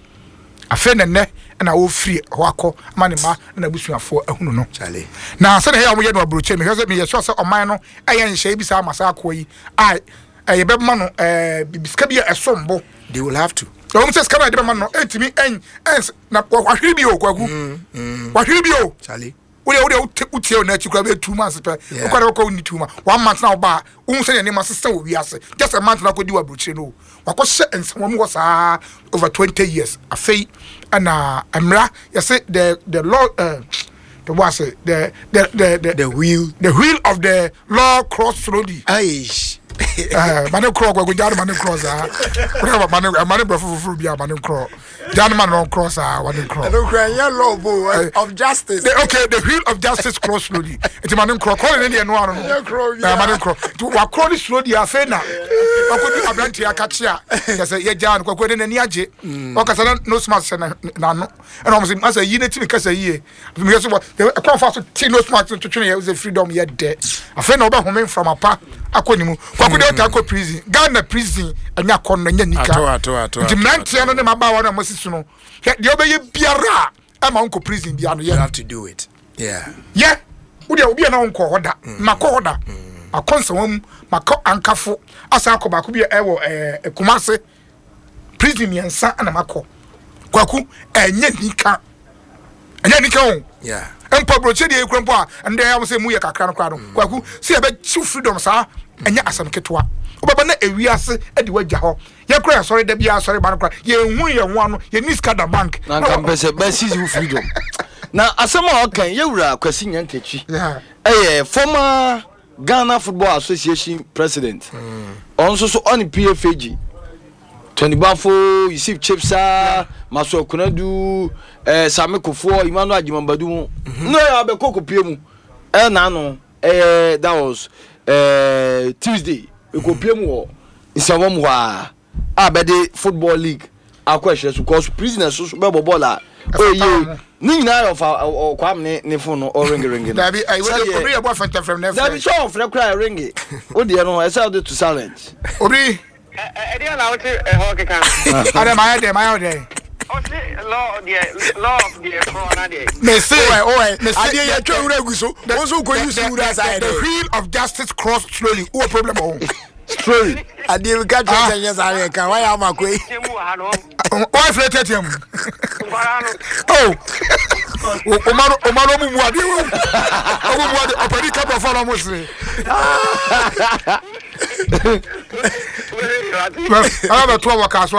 Afa na ne na wo free hwakọ manema na busuafo ahunu no. Chale. Na se na ya mo ye no abroche me hwese me ye so oman no aye nhye bi sa amasa akọ yi. Ai be ma no bibiska bi esombo. They will have to. So we say skama de ma no etimi na wahwiri bi o kwagu. Wahwiri bi o. Chale. Ode utie na chikwa be 2 months pe. Okwa ko ni 2 months. 1 month na oba. Unhu se ne ma sister wo wiase. Just a month na ko di wa broche no. Wakose ensem wo sa over 20 years. Afei ana amra you say the law the was the wheel of the law cross slowly. Aish. Mane cross go jare mane cross whatever mane brofo bia mane cross jare mane cross one cross no cry law of justice. The wheel of justice cross slowly it mane cross call in the no ano mane cross wa cross slowly afena akodi abranti akachi a say ye jan kwakwo de nani age o kasa no smart na no and o say asa yi na timi kasa yi me so kwa fa so ti no smart to twene ye freedom ye de afena oba home from apa akonimu kwakwo de ta ko prison Ghana prison anya kon na nya nika ato di nantia no ne maba wa na mosisu no de obeye biara ama onko prison bia no you have to do it. Yeah wo de obi na onko hoda makọ hoda akonsawam makọ ankafo asa akọ ku bia ewo Kumase prison miensa na makọ kwaku enya nika on yeah empa broche de ekrempo a ande ya mo se mu ye kakra no kwa no kwaku se e be chi freedom sa enya asam ketwa obaba na ewiase ade wagya ho ye kra sorry da bia sorry ba no kra ye hu ye ho ano ye niska da bank na kan pese be seize freedom na asama okan ye wura kwasi nyantachi former Ghana Football Association president so on PFAG Tony Bafo Yusuf Chipsa Maso Kunadu Sami Kofo Emmanuel Ajimambadu no ya be koko pie mu na no that was Tuesday e ko pie mu o isawom wa abede football league akwahwe so cause prisoners so be ball a oye ni nyina of kwam ne phone no ring Dabi I will obi abo fanta from never Dabi show of cry ring o de no I say to silence obi Edi ala o ti ho keka Adam I dey o si law of the corona dey me say ade ye twa wura guso wo so ko use wura side the wheel of justice cross slowly what problem story. Adi we catch you yes are can why am akoi. Why flated him? Oh. Omaro mu ade wo. Omu mu ade opedi ka pro follow mo se. Ba to wa ka so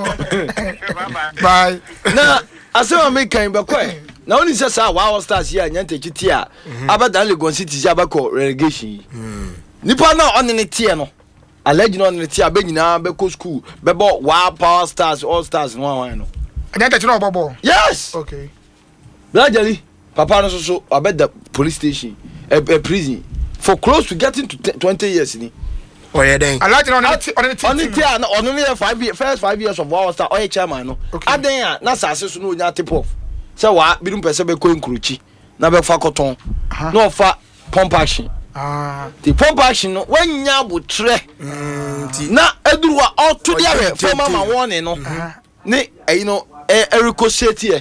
bye. Na asema me kan be kwai. Na oni se sa Wow Stars here nyante kiti a abadan Legon City si abako relegation. Nipa na oni ne tie no. Alleged on the tia benyina be ko school be bo Wow Power Stars All Stars no wan no. Nyante chi no bobo. Yes. Okay. Gradually, Papa no so about the police station, a prison for close to getting to 20 years ni. Oh yeah then. I like on the only 5 years, first 5 years of Wow Star or chairman no. Aden na sase so no nya tip off. Say wa bi dum pese be ko nkuruchi na be fa koton. No fa pump action. The pump action no when nya botre. Na eduru wa auto dia former man warning no. Ne you know ericochet here.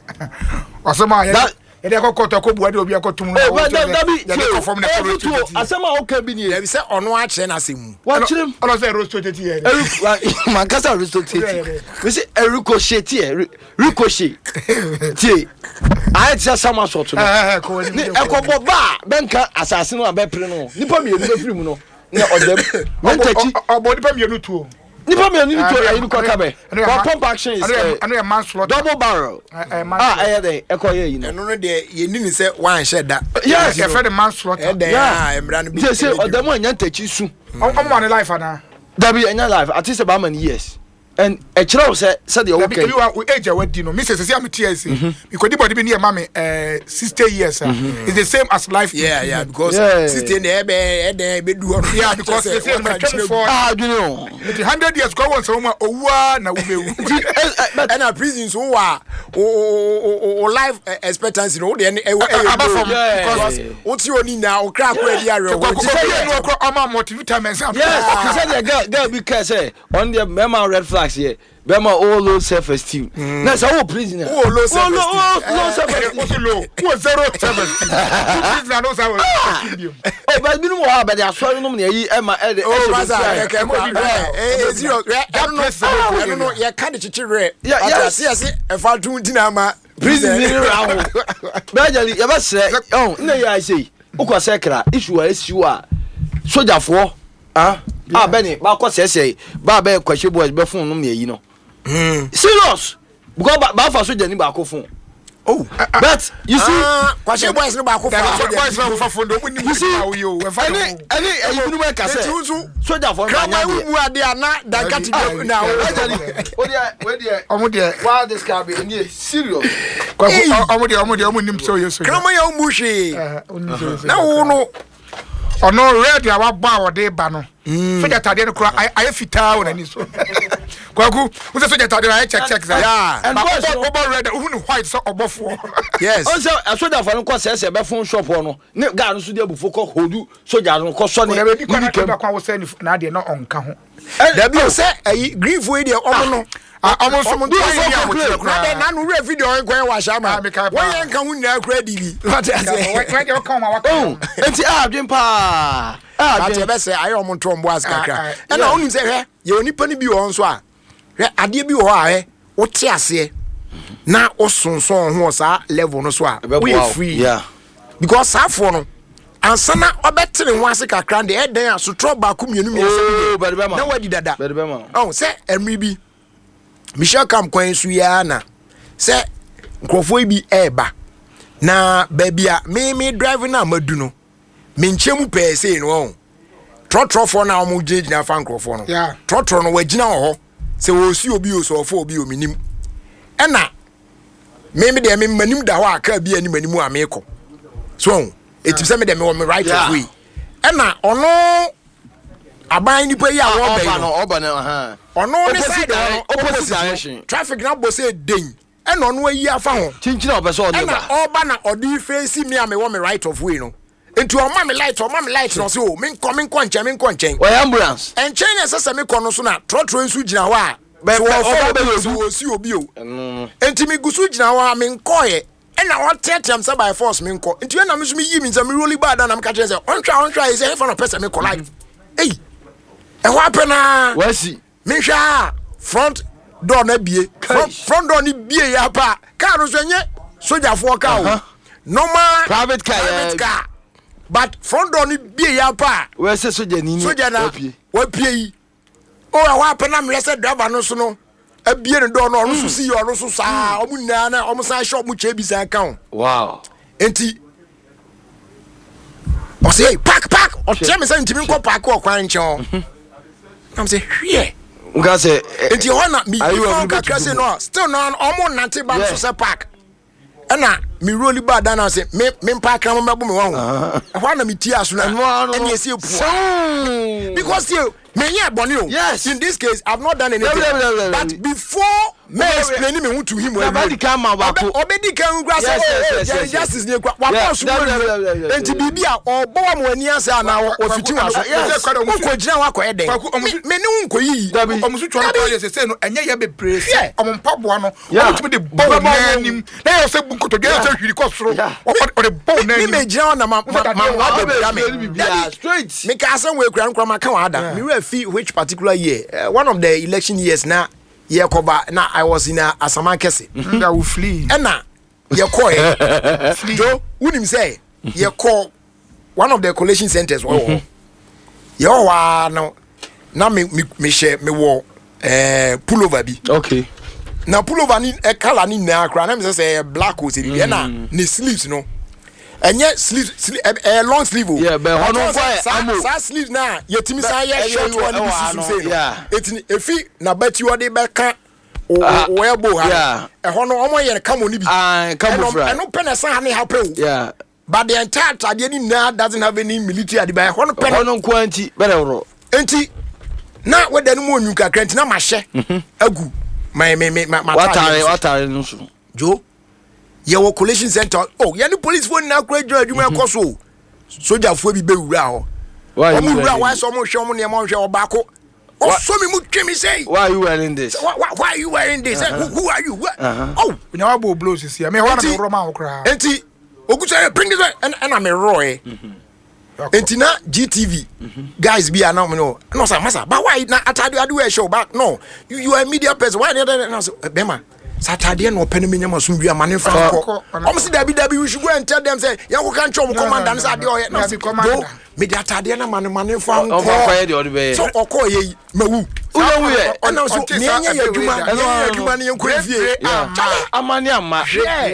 Asema ya ede akokoto ko buade obi akotum na o dabi ko form na ko asema o ka bi ni e be say ono a kire na asemu wa kirem ono say rostoti here man kasa rostoti we say ricochet here ricochet tie I just sama shot no ni ekobo ba benka asase no abepre no nipa mienu be firi mu no na odem mentachi obo nipa mienu tuo nipa mienu ni tuo ayi ko kabe pump action is a manslaughter double barrel dey ekoye yi no eno no de ye ni ni say wan she da yes e fe the manslaughter emra no bi say odem anya ntachi su omo ne life ana dabi anya life at least about many years and a chiro said the okay you are age away no me say am TS because the body be near mommy 60 years is the same as life yeah because 60 na be do yeah because the same 24 you know 100 years go on so owua na we be and a prison so o life expectancy no dey because what you need now o crack we dey aro go no go am multivitamins yes you said the girl because say on the memo red flags here Bema all low self-esteem. Na say oh prisoner. Oh low self-esteem. Low self-esteem. Low. Who zero self-esteem. Prisoner no say. Oh, but binu mo ha, but they are sorry no me yi e ma e de. Oh, zero. I don't know. You can't chichire. Yeah, see. E fa tun di na ma. Prison ni ra ho. Bajali, you be say, oh, na ya say. Ukwa sekra, issue a soldier for. Benny, ba ko sese ba be kwahwe boys be phone no me yi no. Serious. Because ba fa so jani ba ko phone. Oh, but you see kwahwe boys no ba ko phone. Boys no fa phone do we ni how you we fa. Any you know ka say. Soldier for na nya. Mu ade ana da category na we dey omo dey why this can be any serious. Omo nim so yeso. Krama ya mu hwe. Na wo no ono red ya wa ba wo de ba no soja tade no kura aye fitaa wona ni so kwaku wo se soja tade aye check yeah and over red who white so obofo yes on say soja for no ko se be phone shop no ne ga no so de abufo ko hodu soja no ko so ne ni kwa wo se na de no onka ho da bi o se ayi grief we de omo no omo so mo do na no re video en wa sha ma wo yen kan hu na kura dibi what I say we de kan ma wa kan enti adwen pa ati be say ayi omo ntombo askakra e na onu se hwe ye onipa ni bi wo so a hwe ade bi wo a hwe wo ti ase na osonson ho sa level no so a we free yeah because afo no ansana obetere ho ase kakra de eden aso trouble ku mienu na wadi dada oh se emri bi Michelle kam kwan su ya na se nkrofo bi eba na babia me drive na madu no me nchemu pe se no trotro na omo gina fa nkrofo no trotro no wagina ho se wo si obi o so fo obi o minim ena me de me manim da ho aka bi ani manimu ameko so etim se me de me wo me right of way ena ono aban ni pe ya wo be no oba na ono ne side opposite direction traffic na bo say den ena ono ayi afa ho chinchina oba so ena oba na odi face me ame wo me right of way no enti o ma me light no so me nko nchen o ambulance enchen na sese me kono so na trotro nsu gina ho a so si obi o enti me gusu gina ho a me nkoye ena wo tetem say by force me nko enti na me so me yi me say me really bad na me ka tell say on try is here for no person me ko life hey what happened? Wasi. Misha front door na bie. Front door ni bie ya pa. Car no so nye soldier for car. Normal Private car. But front door ni bie ya pa. Where say soldier ni. Soldier na. Wa pie. Oh, what happened? I'm less driver no so no. A bie no door no so see you no so sa. Omu na omu sa shop mu che bi sa account. Wow. Enti I say pack or tell me something to me pack or crying chon. I'm say yeah. Nga say enti you want me you say no still no almost 90 back so say pack. Na me really bad and I say me pack am me wan. Why na me tia so na any say because you me yeah boni o. Yes. In this case I've not done anything. But before me explaining me to him obedi kan ma wako. Obedi kan gura say justice ne kwa boss mo. Enti bibia obo am wani asa na ofiti wa so. Ko gina wa ko eden. Me ne unko yi. Omusu twa na say no enye ye bebre say omompaboa no. Otumi de bo na nim. Na yo say bunko to get say hwiri ko soro. O de bo na nim. Me gina na ma straight. Me ka say we kura nkra ma kan wa ada. Me refi which particular year one of the election years na ye cover na I was in a Asama Kese. That will flee. And na ye call Joe unim say ye call one of the collation centers wo ye wa no na me share me wo pullover bi. Okay. Na pullover ni e color ni na akra na me say black o se bi na ni sleeves no enye sleeve long sleeve. Yeah, but hono sa sleeve na yetimi sa ye short one bi susu say no etini efi na bati wo de be ka o elbow ha hono omo ye kamo ni bi eno pene sa ne happen. Yeah, but the entire tade ni na doesn't have any military adiba hono pene hono kwanti bere woro enti na weda no mo nyu kakra enti na ma hye agu my watare no so jo your collation center. Oh, yani police phone na kura adwuma ekoso. Soldier fo bi bewura ho. Why you wura why so mo hwe mo ne mo hwe obako. Oh, so me mu twemi say. Why are you wearing this? Why are you wearing this? Who are you? Oh, we now bo blows is here. Me wana me roma okra. Enti ogusa bring this and I'm a roy. Enti na GTV guys be now me no say massa. But why na atadu adu show back? No. You are a media person. Why na say Bema Saturday no pen me nyama so bia mane fa ko si dabi we should go and tell them say ya ko kan chom commander say dey o na commander me dey atade na mane fa ko so okọ ye mawu uno we na so me nya ya adwuma ne yanko fie amani ama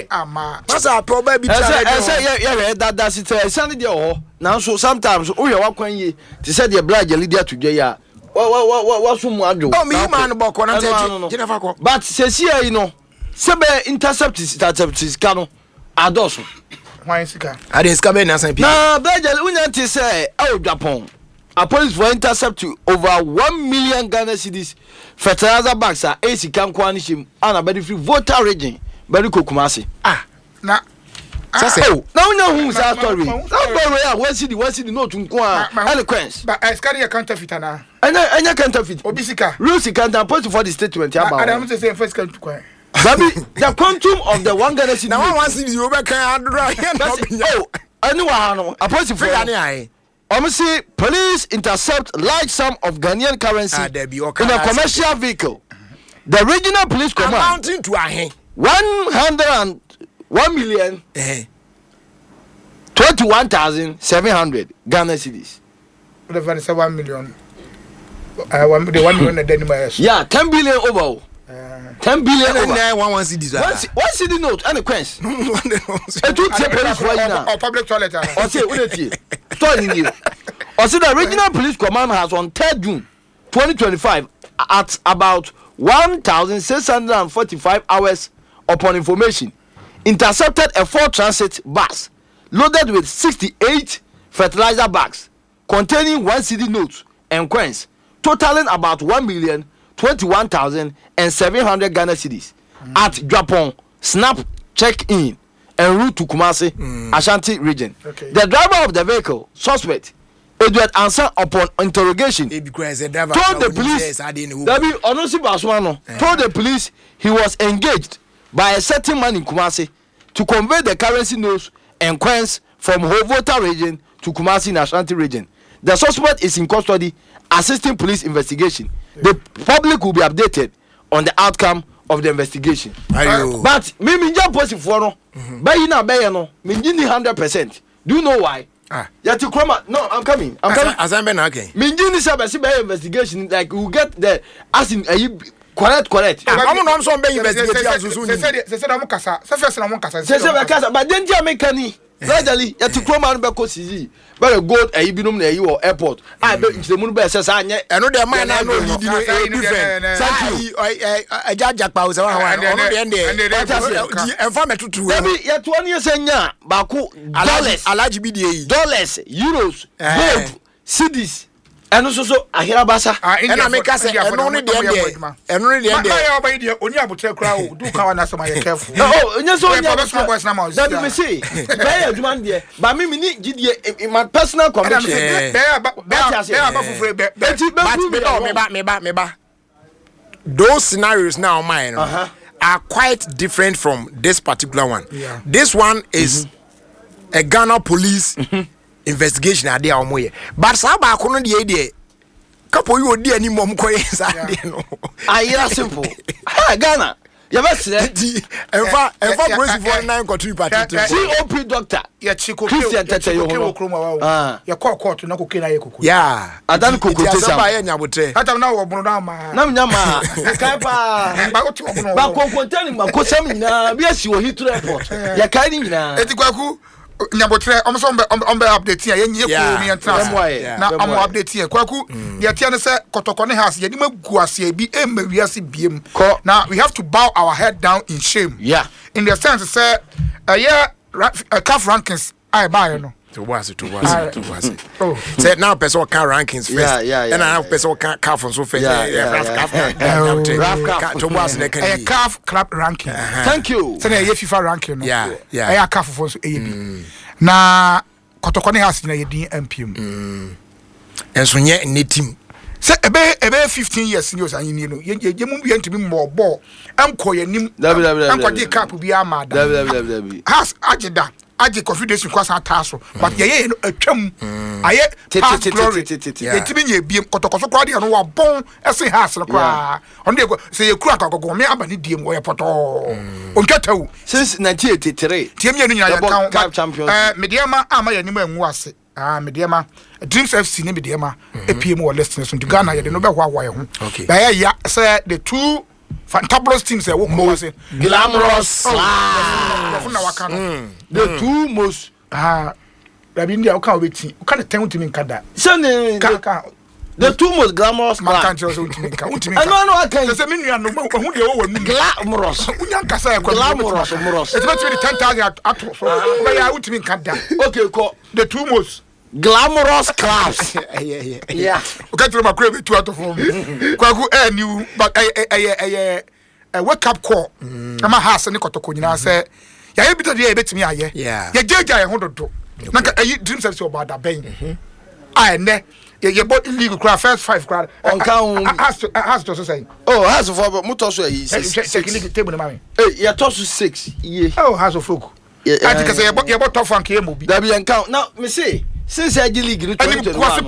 masa proba bi tare say ya dada sita say ne dey ho na so sometimes wo ye wakwan ye ti say dey blood jelly dey atudwa ya what some adjo oh me man boko na take Jennifer ko but say you know sebe intercept kanu adoso why sika ade sika be na san pi na bejel unyanti say Japan a police for intercept over 1 million Ghana cedis fertilizer bags are AC kan kwani shim ana bedi free voter region bedi kokumase na say now who is our story one city no to nko eloquence but I scan your counterfeit na anya counterfeit obisika rules can post for the statement about I say first can to kwa Baby, the quantum of the 1 Ghana cedi now one city you can anyone a positive for say police intercept large sum of Ghanaian currency in a commercial vehicle. The regional police command amounting to a 101 million 21,700 Ghana cedis. Whatever is 1 million. The 1 million and then yeah, 10 billion over. 10 billion over. One cedi. One cedi note and a quench. A two police for you now. Or public toilet. Or say, you. Or say the regional police command has on 3rd June 2025 at about 1,645 hours upon information intercepted a 4 transit bus loaded with 68 fertilizer bags containing 1 cedi notes and coins totaling about 1,021,700 Ghana cedis at Japan snap check-in en route to Kumasi, Ashanti region. Okay. The driver of the vehicle, suspect Edward Ansa, upon interrogation, told the police he was engaged by a certain man in Kumasi to convey the currency notes and coins from Hovota region to Kumasi in Ashanti region. The suspect is in custody assisting police investigation. The public will be updated on the outcome of the investigation. But me just positive for no. But you know, me 100%. Do you know why? Yati Kroma, no, I'm coming. As I'm been okay. Me investigation, like we get the as in correct. I'm so be investigation. They said I'm kasa. First I'm kasa. But then Jamaican. Gradually, yati Kroma no be ko sisi. But go binom na you airport. I be the moon be say anya. I know the man I know different. Thank you. I jaja pa so one. And farm to maybe yet 1 year senya baako dollars. Alaji bi dey. Dollars, euros, gold, cedis. Eno so ahira basa. And I make us eno ni dey. Eno ni dey. Na ya ba dey oni abutre kra o do ka wana so my careful. Oh, nya so nya boys na ma. That me say. Buy a demand there. But me ni gidie in my personal conviction. Me ba. Those scenarios now mine are quite different from this particular one. Yeah. This one is a Ghana police investigation ade amoye. But sa ba ko no de couple you odi ani mom ko yen sa de no. Ayira simple. Ha Ghana. You best enfa police for 9 control party. COP doctor. Ya chiko Christian Tete yo ho. Ya court na ko kena ye kokoko. Yeah. Adan kokoko sa ba ye nyabotre. Hata na wo bunu na ma. Na mnyama. Kai pa. Ba ko tu bunu. Ba ko kontani ma ko sam nyina bi asi wo Heathrow airport. Ya kai ni nyina. Eti kwaku nyabotre omso ombe update ya ye ko ni entra. Na am update ya kwaku ya tia ne se kotoko ne house ye di magu ase bi emawiase biem. Now we have to bow our head down in shame. Yeah. In the sense say CAF rankings I buy no. To was. Oh. Say now person can rankings first. Yeah. And now person can CAF so first. CAF. To was ne can. CAF club ranking. Thank you. Say na FIFA ranking no. Yeah. CAF for so AB. Na kotoko ne house na ye din MPM. Enso nye ne team. Say ebe 15 years ni o san yin no. Ye mu bi ntimi mo ball. Enko ye nim. Enko di cap bi amada. Has ageda. Aje confidence kwasa ataso but ye no atwam aye past glory ye timi nye biem kotokoso kwa de no wa bon ese has no kwa on de say ye kura kagogo me abani diem wo ye poto on twatawu since 1983 tiem ye no nyina ye CAF champions mediama ama ye nim anwu ase mediama Dreams FC ne mediama epiem wo listeners to Ghana ye de no be hwa ye ho ba ya say the two fantabulous teams that work more glamorous. The two most India can wait. You can't tell me kada. The two most glamorous man can't just ultimate. I know I can say me no who dey owo ni glamorous. Unyanka say glamorous. It's about 10,000 at so why ultimate kada. Okay, call the two most glamorous clubs. Yeah. Okay, to my crave 2 out of 4. Kwaku new but a wake up call. Ama house ni kotoko nyina say ya ye bito dey betimi aye. Ya jeja ye hododo. Na ka Dreams FC about that ben. Ah ne ye bought illegal crowd first 5 crowd. On count has to say. Oh, has for motor so yi 6. Check league table na me. Ya to 6. Yeah. Oh, has of folk. I think say ye bought tough rank here mo bi. That be count. Now me say since AG League 2021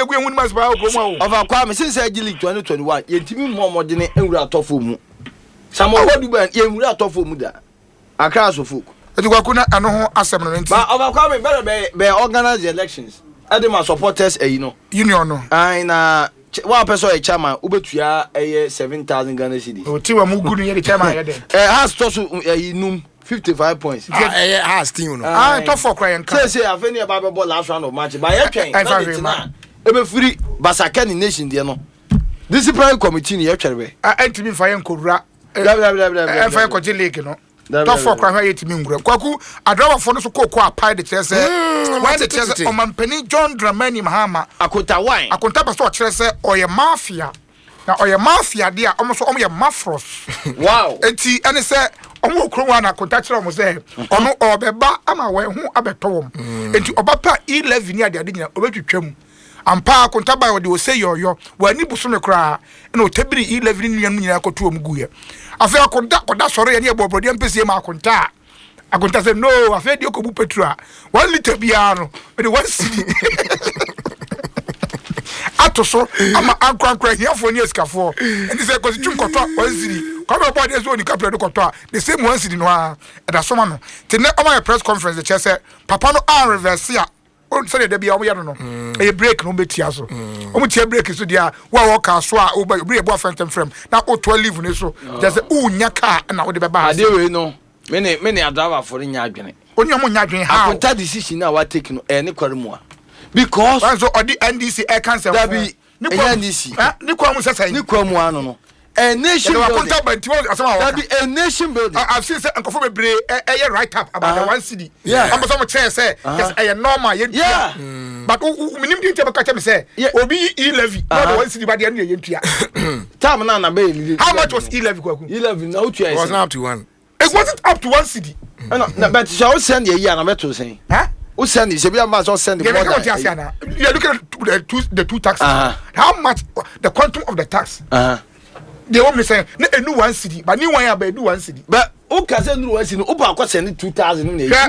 of Kwame since AG League 2021 yentimi mo de ne enwura atofo mu samo wadu ban enwura atofo mu da akra so folk edugwaku na ano ho asem no nti ba of Kwame be organize the elections ade ma supporters no union no ai na one person a chairman ubetua 7,000 Ghana cedis o ti wa mu gunu ye the chairman ye de has to so num 55 points. Has team no. Top 4 crying. Say I feel about ball last round of match. But I train. Ebe free Basaka ni nation there no. Disciplinary committee ni yetwerebe. Entimi fa yen kodura. Fa yen koji league no. Top 4 crying yetimi ngura. Kwaku adrawa fo no so kokko apai de chese. Why the chese omampani John Dramani Mahama. Akonta wine. Akonta ba so chese oye mafia. Na oye mafia dia omoso omo ye mafros. Wow. Enti ene se omo okro na contact ro mo se ono obeba ama we hu abeto wom. Enti obapa 11 ni ade nyina obetwetwam. Ampa kontaba we de say yoyo wani buso me kra na otabiri 11 ni nyina akoto wom guye. Afi akonta koda soro ye ne bobrodi ampesie ma akonta. Akonta say no afi de okobu petrol 1 liter bia no we de 1 cedi. ato so ama ankra here for near scafo and say cause twum koto 1 cedi come about this one capture do koto the same 1 cedi no a da so ma no te ne o ma press conference the chair say papa no an reverse a on say dey bia o ya no e break no betia so o mu tie break so dia wa ka so a o break bo front frame na o to leave ne so just say o nya car na o de be ba ade we no me adava for nya adwene oni omo nya adwene ha akunta decision na wa take no ni kware mu a because so odi NDC cancel that be NDC ni kwa mu sesa ni kwa mu ano no a nation building that be a nation building I've seen say ankofo bebre e write up about the 1 cedi yeah am so chair say just a normal yeah but minim di ntia baka me say obi e-levy not the 1 cedi but the end ye ntua time na be how much was e-levy kwaku e-levy now to it wasn't up to 1 it wasn't up to 1 cedi no but shall send ye na beto say huh who send it? You must send the more than you are looking at the two taxes. How much the quantum of the tax? They only say a new 1 cedi, but new one about new 1 cedi. But who can send new 1 cedi? Who can send 2,000? But they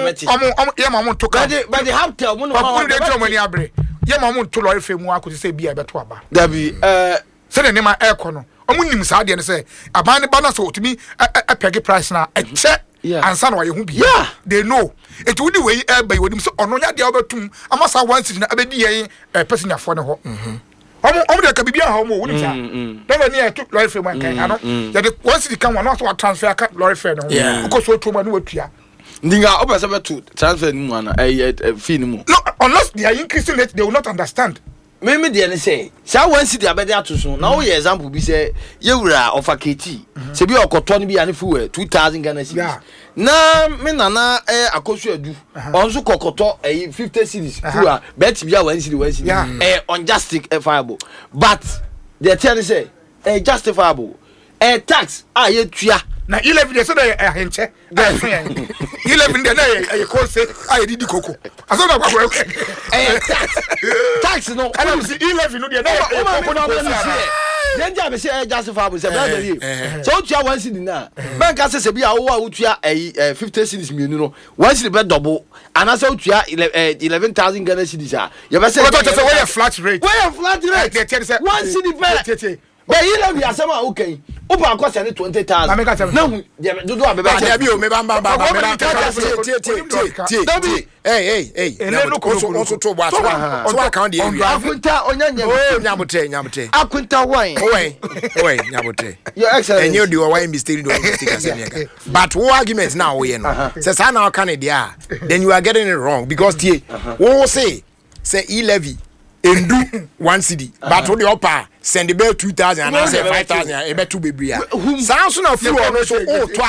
have to money abre. Yeah, mamma to lawyer fame I could say be a better aba. There be send a name my air corner. Omunim Saudi and say a band balance to me a peggy price now a check. And son why you be they know it would way by what him so on ya the other two I must have 1 cedi na abedi person ya for no omo de ka bibia ha omo woni sa never near to lorry fare man kan ano ya de 1 cedi kan one so transfer ka lorry fare no because so to ma no watua ndinga obese beto transfer ni mu ana fee ni mu no unless they are increasing it they will not understand me dey say sa 1 cedi abedi atoso na wo ye example bi say yewura ofa keti se bi okoto ni bi ane fu 2000 Ghana cedis na me nana akosu adu onso kokoto 50 cedis fu a bet bi a 1 cedi unjustic fiable but they tell say justifiable tax ye tua na 11 dey say dey ahenche dey so yen 11 dey na ko say didi koko aso na gwa tax no ana see 11 no dey na koko no say Yenja be say justifiable say brother ye so tua 1 cedi na man ka say bia wo tua 50 cedis mienu no 1 cedi be double ana say tua 11,000 Ghana cedis a ye be say we a flat rate they tell say 1 cedi be but you love yourself okay upa ko say 20,000 na do do abeba dia bi o me bamba hey also to what so account the area akunta onyanya nyabote akunta wine nyabote your excellence and you do wine mistake but what argument now we no say say now can there then you are getting it wrong because tie wo say e-levy endu 1 cedi but what the upper send the bill 2,000 and I say 5,000 e be too bebria sounds na fu ono so o to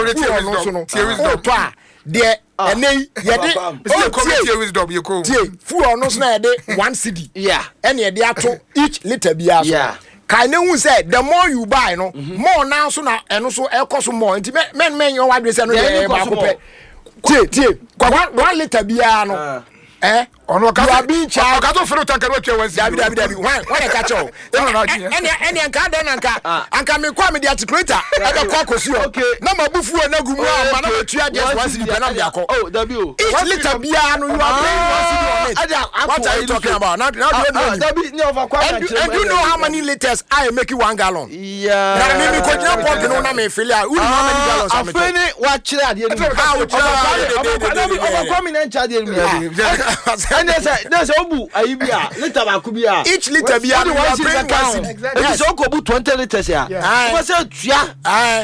a there eney ye de community wisdom you go fu ono so na ye de 1 cedi and ye de ato each liter bia so kai ne hu say the more you buy no more now so na eno so e cost more nti men your wadwe say no dey ba ko pe tie 1 liter bia no ono ka bi cha ka to fero tanka no twa 1 cedi dabi when ka cho any anka den anka me kwa me the articulator e be kwa kosi o na mabufu na gumu ama na wetua just 1 cedi na bia ko each liter bia no you are paying 1 cedi on it what are you talking about now dabi ni over kwa and you know how many liters I make you 1 gallon na me ko jina pump no na me fill out how many gallons am afeni wa kire ade ni over kwa me na charge ni and there's obu ayibia liter ba ku bia each liter bia you are paying 1 cedi it so ko bu 20 liters ya we say tua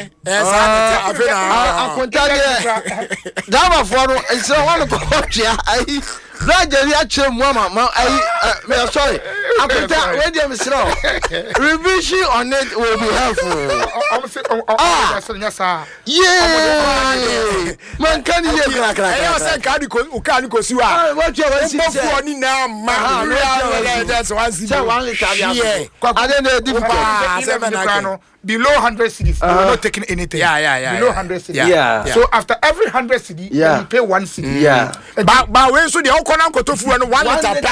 akonta de dama for no so one ko tua ai Nigeria chem mama me sorry akonta we dey me sro revision on it will be helpful man kan ye kra say ka di ko si wa what you want to say oni na ma that's 1 cedi 1 liter I don't know below 100 cedis you are not taking anything below 100 cedis so after every 100 cedi you pay 1 cedi but when so the okona nkoto fu no 1 liter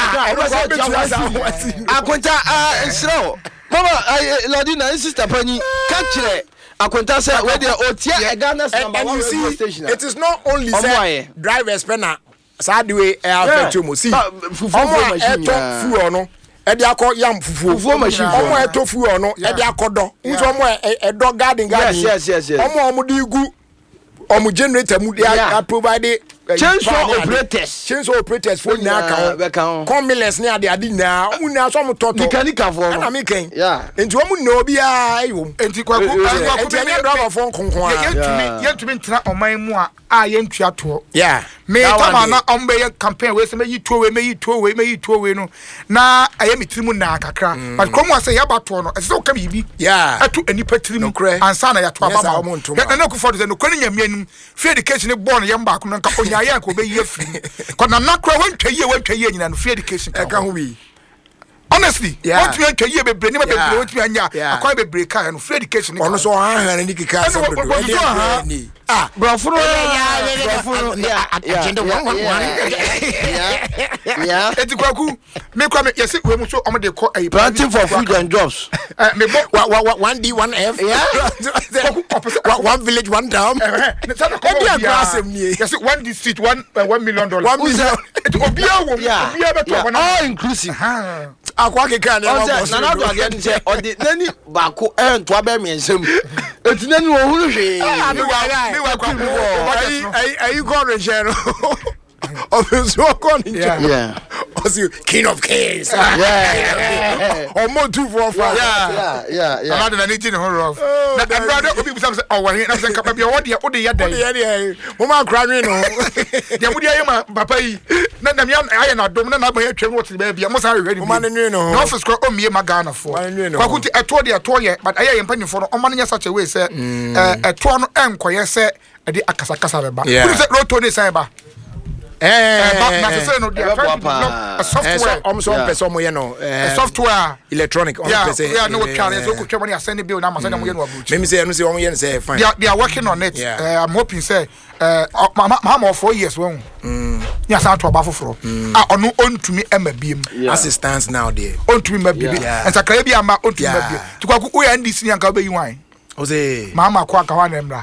akonta nsro mama Ladina sister pani catch akonta say we dey otia Ghana's number 1 radio station it is not only say drivers penna sad way affect you mo see omo eto fu no ɛde akɔ yam fufuo machine ɔmo ɛtofu ɔno ɛde akɔdɔ nso ɔmo ɛdɔ garden yes ɔmo de gu ɔmo generator mu de provide chainsaw operators for nyina ka ho commoners ne ade nyina ɔmo nyina so ɔmo tɔtɔ mechanical for ana me kan enti ɔmo na obi a ayo enti kwaku enti driver for nkonkon yɛntumi ntena ɔman mu a yɛntua toɔ me that tama na ɔmbe yɛ campaign we se meyi tuo we no na ayɛ mitirimu na kakra but komo ase yɛ bato no ɛsɛ ka bibi atu anipa tirimu ansa na yɛto aba ma na ku for de no kwani nyamianim free education born yɛ mba ko no nka onya yɛ ko be yɛ free ko na nakra wantwa yɛ nyina no free education ka ho bi honestly what we ntwa yɛ bebre ne bebre what we anya akwa bebre ka no free education ono so ahana ni kika so bebre brofuro eti kwaku me kwa me yesi we mu so omo de ko planting for food and jobs me bo 1D 1F one village one dam yesi 1D street $1 million obia wo obia beto all inclusive akwa keka na na na do again say odi nani ba ko ento aba me nsam eti nani wo huru hwe ayi go rejero Obviously, King of Kings. More 245. Yeah. I'm not anything horror. Now, brother, people say, "Oh, we're here." I'm saying, "Papa, what do you day?" Mama crying, no. Yeah, would you, Papa? Na na I na dom na na ba twem what baby. Mo say ready. No office ko o me magana for. Kwa kuti etoye but aye mpanyfo no o man nya such a way say eto no enkoye say e de akasakasa beba. Who say roto ni say ba? A software electronic no they are working on it. I'm hoping say mama 4 years won yes out to abafoforo onu ontumi emabiem as it stands now there ontumi mabiem and sakra bia ma ontumi mabiem tukwaku o ya ndisi nyanka obeyi wan Ose mama kwa ka wan emra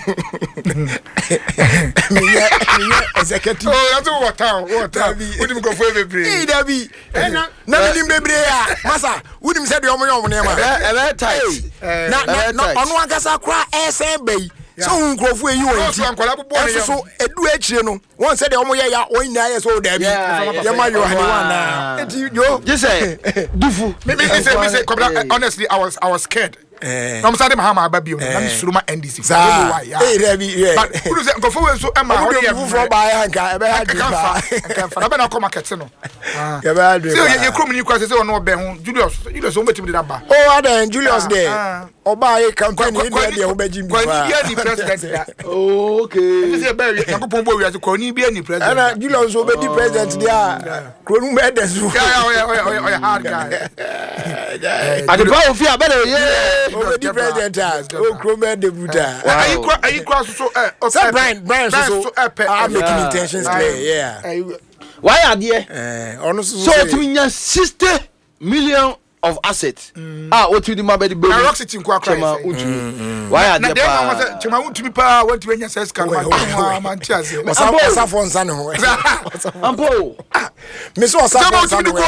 me executive that's what we go for bebre dabi na me bebre ya masa wonim se de omo ne ma tight na onu akasa kra esen bay so nkrofo eyi won ti so edu akire no won se de omo ye ya on nya ye so dabi ye ma yo hani wana enti yo you say dufu me say honestly I was scared. I'm sorry, Mahama Babio, I'm Suruma NDC. But who is it? Go forward so am I for by Anka? I better come market. No, you come in because on no Ben Julius, so much to the number. Oh, then Julius there. Or buy campaign in the president. Okay, I'm going to be any president. Julius will be the president. Yeah, Krum Bedes. Hard guy. At the power of fear, better, already president has Krome de Buddha. Are you cross so Brian so I'm making intentions clear. Why are there? So to me 60 million of assets. What to the mabedi baby. Rock City kwa cry. Why are there? Chema want to be pa want to enya says can man tiaze. Osa fonsa no. Ampo. Me so osa fonsa no.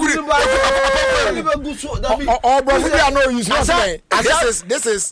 Oh bro, we are no use this is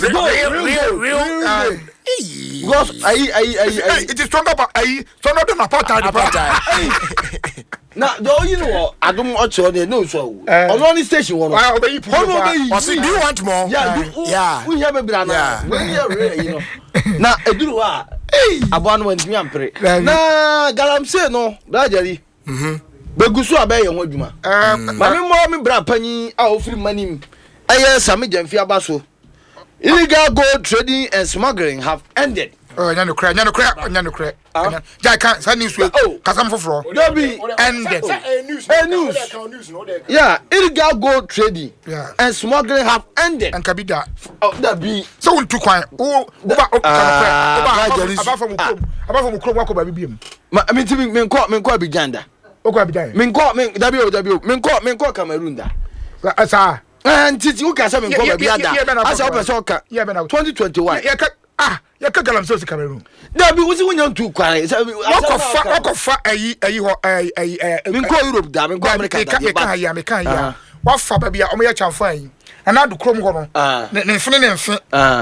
real. Because it is stronger than apartheid. Now, though you know, I don't watch on the news. On one station, one. Do you want more? Yeah. We have a banana. You know. Now, I do what? I want when me and pray. Nah, Galam say no, Brajari. Begusu abey yon adwuma. Mami mo bra pani a ofri manim. Aye sami jamfi abaso. Illegal gold trading and smuggling have ended. Oh, nyano kra. Jai kan sa news we. Kasam foforo. Dobi ended. News. Yeah, illegal gold trading and smuggling have ended. And kabida. Oh, that be. So we took one. Oba from Krom wako ba bibiem. I mean to me ko Abidjan. Oko Abidjan. Menko Cameroon da. Asa. And titi u ka say menko Abidjan da. Asa o person ka. 2021. ya ka galamsey Cameroon da bi wusi wonya ntu kware wakofa ayi ho min ko Europe da min ko America da me kan ya wafa ba bia omo ya chamfa yi ana do krom ho no ne mfe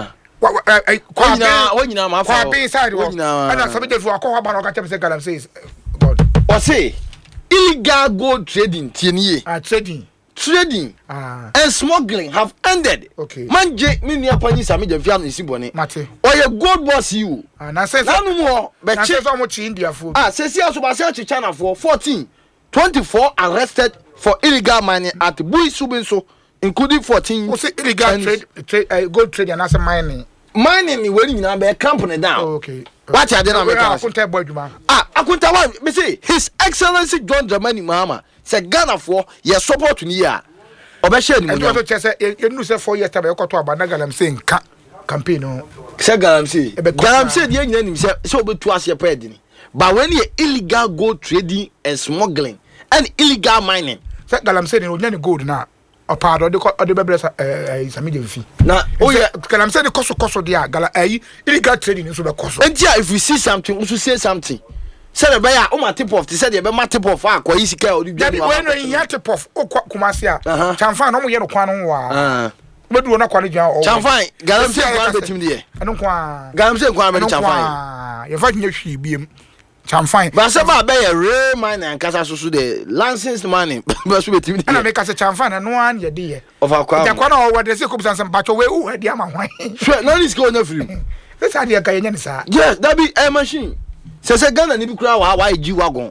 wonyina ma fa kwa inside wo ana sabi de fu akọ ba no ka chem say galamsey god o say illegal gold trading tienie trading and smuggling have ended. Okay. Manje mini apani sami je fiam nsi bone. Mate. Oye gold boss you. Na say nanu mo be che so mo chi India fo. Say so ba say China for 24 arrested for illegal mining at Bui Subinso, including 14. What's illegal trade gold trade and as mining. Mining ni we nyina be company down. Okay. What are they na make us? Akunta boy djuma. Akunta one me say His Excellency John Dramani Mahama say Ghana for your support ni ya. Obeshe ni mo. And say you say 4 years time e koto abana galamsey nka campaign no. Say galamsey dey nyina nim say obetu ase pa edi ni. But when you illegal gold trading and smuggling and illegal mining, say galamsey ni onya ni gold na opado de bebre sami de fi. Na galamsey ni koso dia gala illegal trading so be koso. Entia if you see something, you should say something. Say the buyer o ma tip off, say the be ma tip off akwa yi sika o di bia. When you tip off o Kumasi a chamfa no mo ye no kwan no wa. Bedu na kwan dwan o. Chamfa galamsey kwan betim de. Eno kwa. Galamsey kwan be chamfa. Ye fa nya hwi biem. Chamfa. Ba se ba be ye real mine and kasa so the license money. Ba so betim de. Na make say chamfa na no an ye de ye. Of akwa. Ya kwa na o wa de se kubsan sam bacho we u hadi ama hwan. Sure, no risk go na free. This idea ka ye nya ni sa. Yes, that be a machine. Se Ghana ni bi kura wa G-Wagon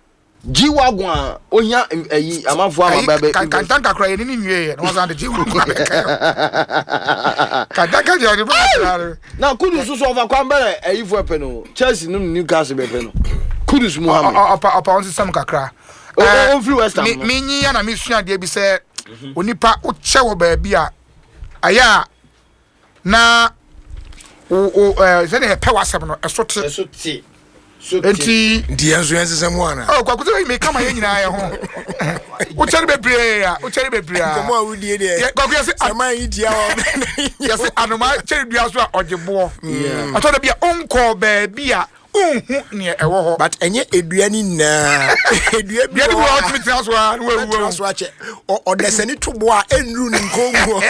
onya ayi amafo amababe kan kra ye ni nwie no san de G-Wagon ka je odi ba na Kudus so over kwambere ayi fo pe no Chelsea no Newcastle be pe no Kudus Muhammad opa on system kakra on free West Ham me nyi ya na me sua de bi se onipa o che wo ba bi a aya na ze de pe wasem no esote enti dienzo ensesemu ana kwakuzo me kama ye nyina ye ho o chere bebre a komo a wudie de kwakuzo se sama yi dia o yes anoma chere dua so a ogebo ato de bia onko ba bia unhu ne ewo ho but enye edua ni na edua bi o ultimate house wa we so ache o deseni tubo a enru ni nkongo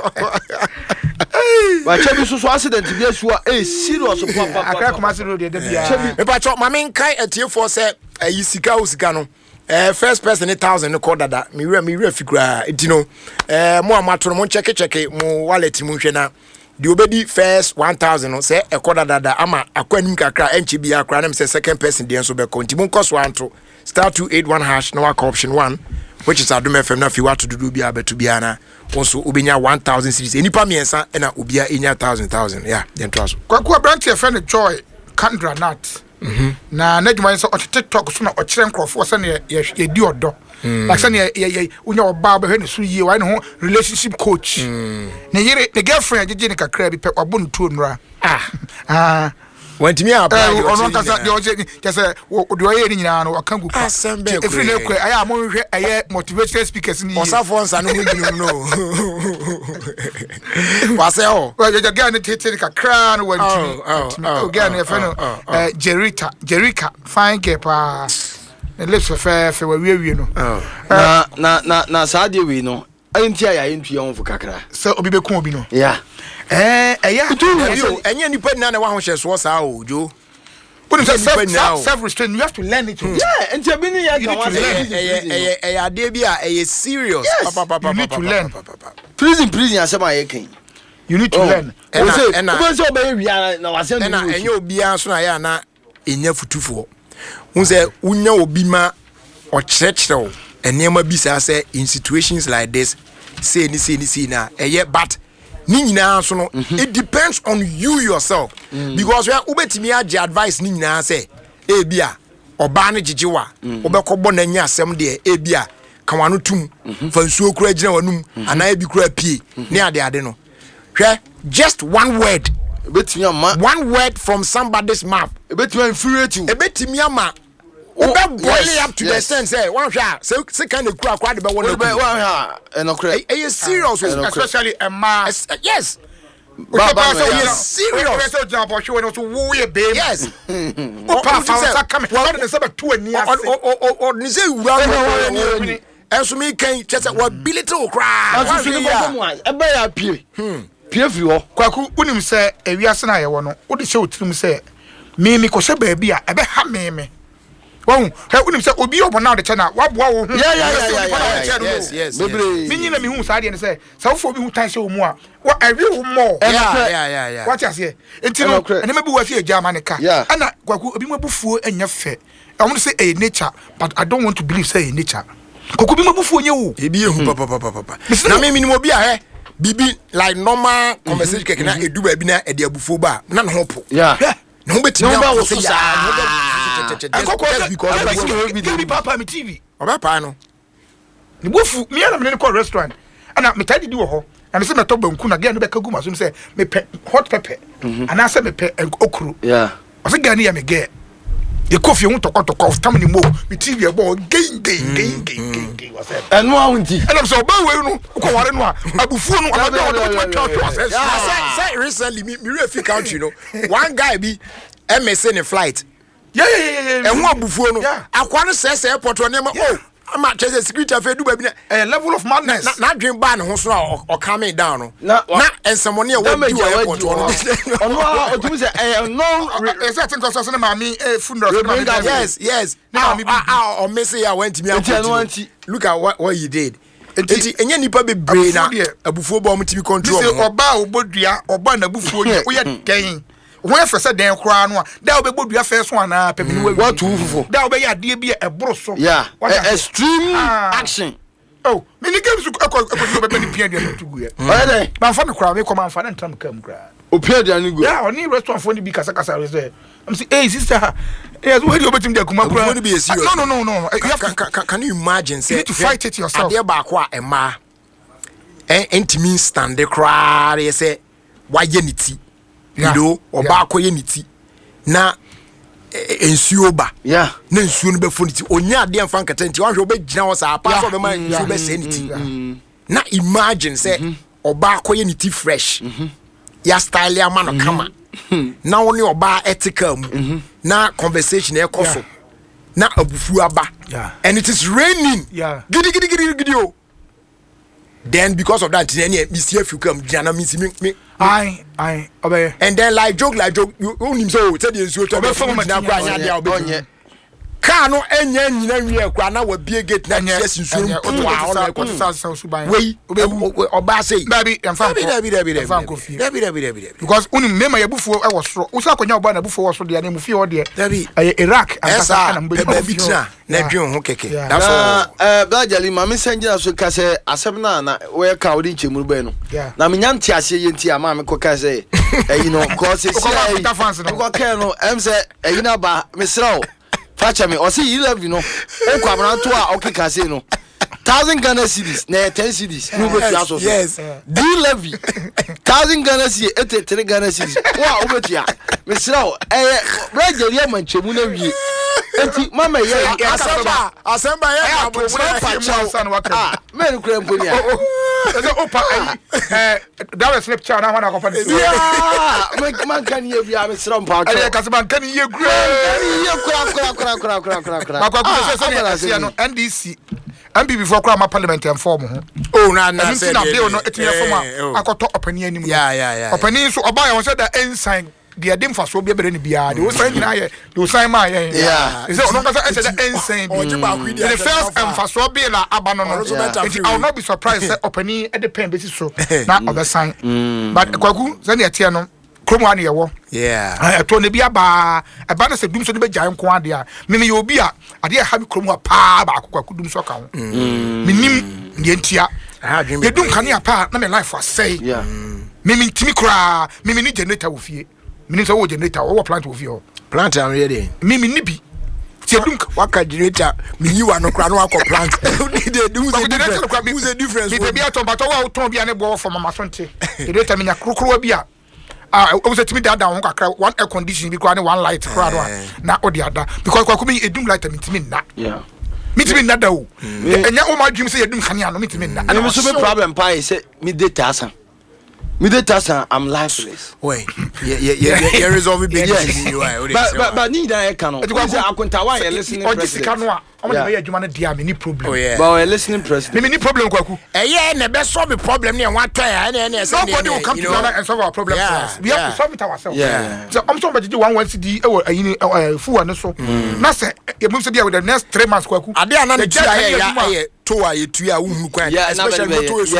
ba chebi so accident bi asu a serious papa akra Kumasi road de bia me pa cho mame nkai atiefo se ayi sika no first person 1000 no call dada me we fikura etino mo amato mo check mo wallet mu hwe na di obedi first 1000 no say e call dada ama akwanim kakra enchi bia akra na me say second person de enso be continue nkoso anto *281# no option 1 which is Adum FM na fi watu dudu bia betu bia na onso obenya 1000 series enipa miensa na obia enya 1000 yeah den twaso kwaku branch e friend Joy Kandra Nat na nedwuma so on TikTok so na o kire nkrofo so na ye di odo like say ye unya oba ba hwe ne so yie wa ne ho relationship coach ne yire the girlfriend jeje ne kakra bi pe obo ntuo nura wantimi apply ono kasa de oje kese de oye ni nyina no akangu kwa efri na ekwe aya mo hwe aye motivational speakers ni osafo nsa no mudinu no wase ho je ga ne tete kakra no wantimi ga ne fe no Jerika fine girl pa ne lips fe wa wie no na saade we no enti aya entu ye honfo kakra se obi be ku obi no yeah eya enye nipa na wa ho hye so sa ojo when you say self restraint you have to learn it yeah enti abi ni ya kan wa ade bi a serious you need to learn prison asema ye kan you need to learn o say obey wi na wa say na enye obi an so na ya na enya futufo hu say unya obi ma o chrecherew enema bi say in situations like this say ni na but ni nyina so no it depends on you yourself because we ubetimi age advice ni nyina say bia oba ne gigiwa obekọbọ na nya asem de bia kawano tum fansuo kura gina wanum ana bi kura pie ne ade no hwe just one word one word from somebody's mouth ebetimi infuriate you ebetimi ama boiling up to the sense say one shot say kind of kura kwa de be one ha enokre serious especially a man yes Baba serious. So job or show no so wo ye baby. Yes. Papa fa come. What dey say ba to ani ase. O ni say wura ni. Enso me kan chese wa ability o kra. Aso ni bobo mu e ba ya pie. Pie fi ho. Kwaku unim say ewiase na ye wo no. Wo de say otirim say me ko se ba bia e be ha me. Won he unim say obi obona de chana wa boa wo hu. Yes. Me nyina me hu sa de ne say sa wo fo bi hu tan say o mu a wa awi wo mo. Yeah. What you say? Enti no ene me bi wa fi ejama ne ka. Ana kwaku obi mabufuo enya fe. I want to say a nature, but I don't want to believe say a nature. Koku bi mabufuo nye wo. Ebi ehu papa. Na me minimo bi a he bibi like normal conversation keke na edu ba bi na e de abufuo ba na ho po. Yeah. Na ho betimi ba wo say so because papa me TV. Oba pa no. Ni bofu me na me ne call restaurant. Ana me tadi di wo ho. And say me to banku na ge no be ka guma so say me pe hot pepper. Ana say me pe okuru. Yeah. O say gani ya me ge. Ye coffee won tokotoko of tamani mo. Me TV e bo gain. Was that? And no awunti. And I'm so ba we no ko ware no a abufuo no say recently me refi country no. One guy be MSN in flight. Yeah. And one buffalo. Akwa no say airport on them. Oh, I'm at the security of do baby. A level of madness. Not dream ban ho so or coming down. Na and someone here what do airport on. No, to say no certain cause na mami funeral. Yes. Now or Messi I went to me. Look at what you did. Enti enye nipa be brain na abufuo ba mo timi control. Say oba obodua oba na abufuo ye wo ye den. When first den kra no da we bodua first one na pe me what ufufo da we ya de bia eboro so yeah extreme action oh me ni games ko be ni pia de to go ye man fa me kra me ko man fa na ntam kam kra o pia de ani go yeah oni restaurant for ni bi kasa we say I'm say hey sister yes where do you betim de kuma kra no can you imagine say you need to fight it yourself ade ba ko a ema entimi stand the kra ye say wa ye ni ti you know oba akoye niti na ensuo ba na ensuo no be fo niti onya ade amfa nkata nti wan hwe obegina wo sa pa so be ma ensuo be se niti na imagine say oba akoye niti fresh ya style ya man kama na woni oba ethical mu na conversation e koso na abufu aba and it is raining gidi o then because of that any Mr. If you come jana me I obey and then like joke you him so tell the so to be from na kwa nya dia obey car no enya nyina wie kwa na wa bie gate na yes nsuo we oba say baby emfa because uni mema ya bufuo e wo soro usa akonya oba na bufuo wo soro dia na mu fie wo de Iraq asa na mbe tina na dwen ho keke that's all Blajali mama senjina so ka say asem na we ka odi nchemuru be no na menya nti ase ye nti ama me ko ka say you know cause say ko ka no em say na ba mesrawo facha me o say you love you know o kwa branto a o keka say no 1,000 Ghana cedis na 10 cedis no go to aso yes do levy 1,000 Ghana cedis 83 Ghana cedis wa o betia mesrawo Blajali ya manchemu na wie enti mama ye asemba ye pacha men kura mponi a opa that was snap chat na wana ko fa yeah man kan ye bia me sram pa ale ka se man kan ye kura makwa se no NDC MB before kura ma parliament en form ho oh na say na bill no etinye form akoto opani anim yeah opani so oba ye won say that ensign the dem fa so bia bere ni bia the sign na ye the sign ma ye yeah is it no ka say the ensign the first emphasis so bia la aba no I will not be surprised say opani e depend be so na oba sign but kwaku say na tie no kromo ane ye wo yeah to ne bia ba na se dum so ne be gyan ko ade a me ye obi a ade ya ha bi kromo pa ba kwaku dum so ka ho minim ne ntia ye dum kan ya pa na me life was say yeah me ntimi kra me ni generator wo fie me so wo generator wo plant wo fie ho plant am ready me ni bi ti dum waka generator me yi wa no kra no akọ plant they do the difference me be aton but wo ton bia ne bo for mama sonte generator me nya krokro bi a o se timi da ho kakra one air condition bi kra ne one light kra do na o di ada because kwa me edum light me timi na yeah me timi na da o enya o ma dwum se edum kania no me timi na and me so be problem pa say me data asa Midetasa, I'm lifeless. Wait, yeah, resolve big issue. But need I can. I couldn't why listening. Or just canoa. I'm going to make you any problem. Oh yeah. But listening president. Many problem, Kwaku. Yeah, the best solve the problem near one time, and somebody will come together and solve our problem. We have to solve it ourselves. Yeah. So I'm sorry, but you want to do fool and so. That's it. Moves to be with the next 3 months, Kwaku. Are there another to a 2 year especially motorists.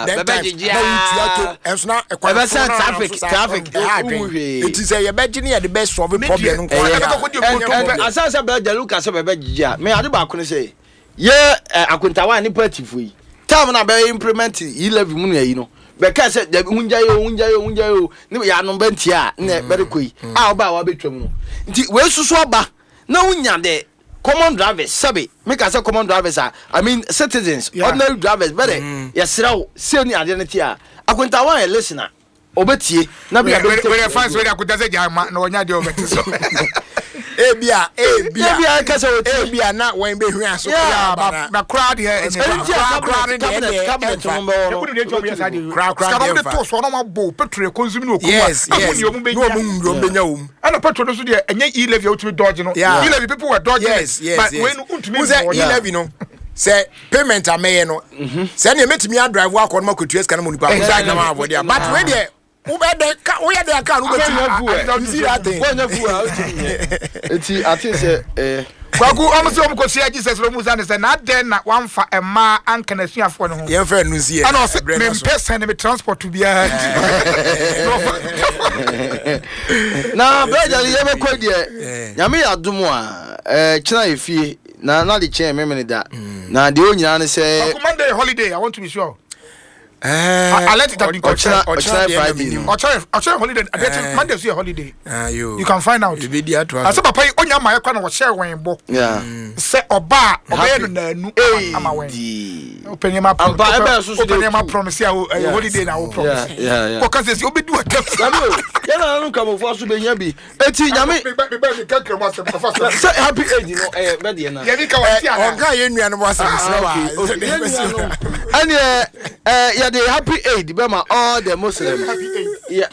Traffic. It is a Virginia the best solve problem. As I said, Lucas, me I do back on say, yeah, I couldn't have any party for you. Time na be implement 11 money, you know. Because said the unjayo, no ya no bentia, ne very quick. How about between where so ba? No unya de common drivers, sabi. Make us common drivers are, I mean citizens, ordinary drivers, better. Yes, see any identity. I couldn't have a listener. Obetie, na be a fans where I could say, no one had your Ebia kasa ebia na when be hwan so na crowd here and cabinet crowd to so no mabo petrol consume no kuma yes no mu benya wom and petrol so dey enye e-levy out to dodge no e-levy people were dodging but when untumi e-levy no say payment ameye no say na metimi a drive wa kono makotu eska na mo nipa exactly na avoid but when dey we had the car you see that thing I think say Kwaku amso mko sia Jesus lo musa ne say na den na wan fa ema anka na suafo ne ho ye fa nu sie ana o me person me transport to bia na brother ye be ko de nyame adum a kina efie na de chen me da na de onyina ne say Monday holiday I want to be sure I let it be Friday. Holiday. Monday is a holiday. You can find out. I said, Papa, on your my kind of share when book. Yeah. Say Oba, Obey no open your map. Open your map promise you a holiday now. Promise. Yeah. Because you'll be doing it. Yeah, I don't come for us to be yabi. Eti nyame. Say happy age, you know, Mediana. Yeah, we can on guy you no was and the happy Eid, Bema, all the Muslims. Yeah,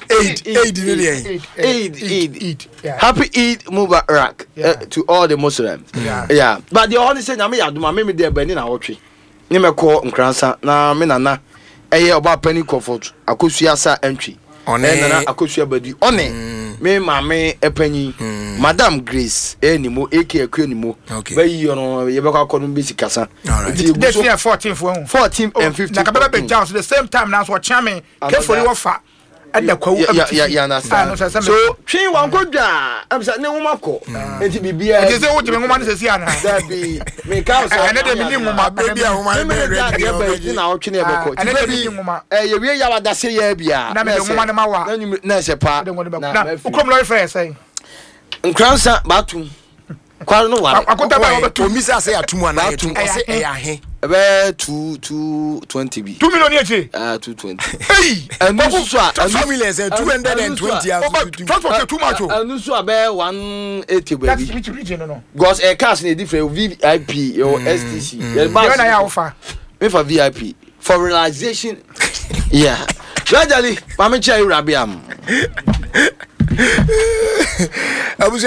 Eid. Happy Eid Mubarak to all the Muslims. Yeah. But the only thing I mean, I do my mimi there, Benin, I watch it. Name call Nkransa, na Minana, about penny comfort, Akusiasa entry. On Akusia body, on it. Me, mammy, a penny, Madame Grace, anymore, AK, anymore. Okay. But you know, you better call him basic casa. This year 14 and 15. Like a baby chance, the same time now, what charming, carefully offer. And the quote, so, she won't go down. I'm saying, no, Marco. And to be a woman is a that be make out another minimum, my baby, a woman, in our Chinabo. And you really are that say, yeah, woman, Nasa part. Come like fair say. And Cransa Batum. Quite no one. I could have to miss us at 2 about 220 b 2 million 220 and families 220 transport too much and so about 180 baby that's which region no because a cars in a different VIP or STC when I offer me for VIP for realization yeah gradually mama chai rabiam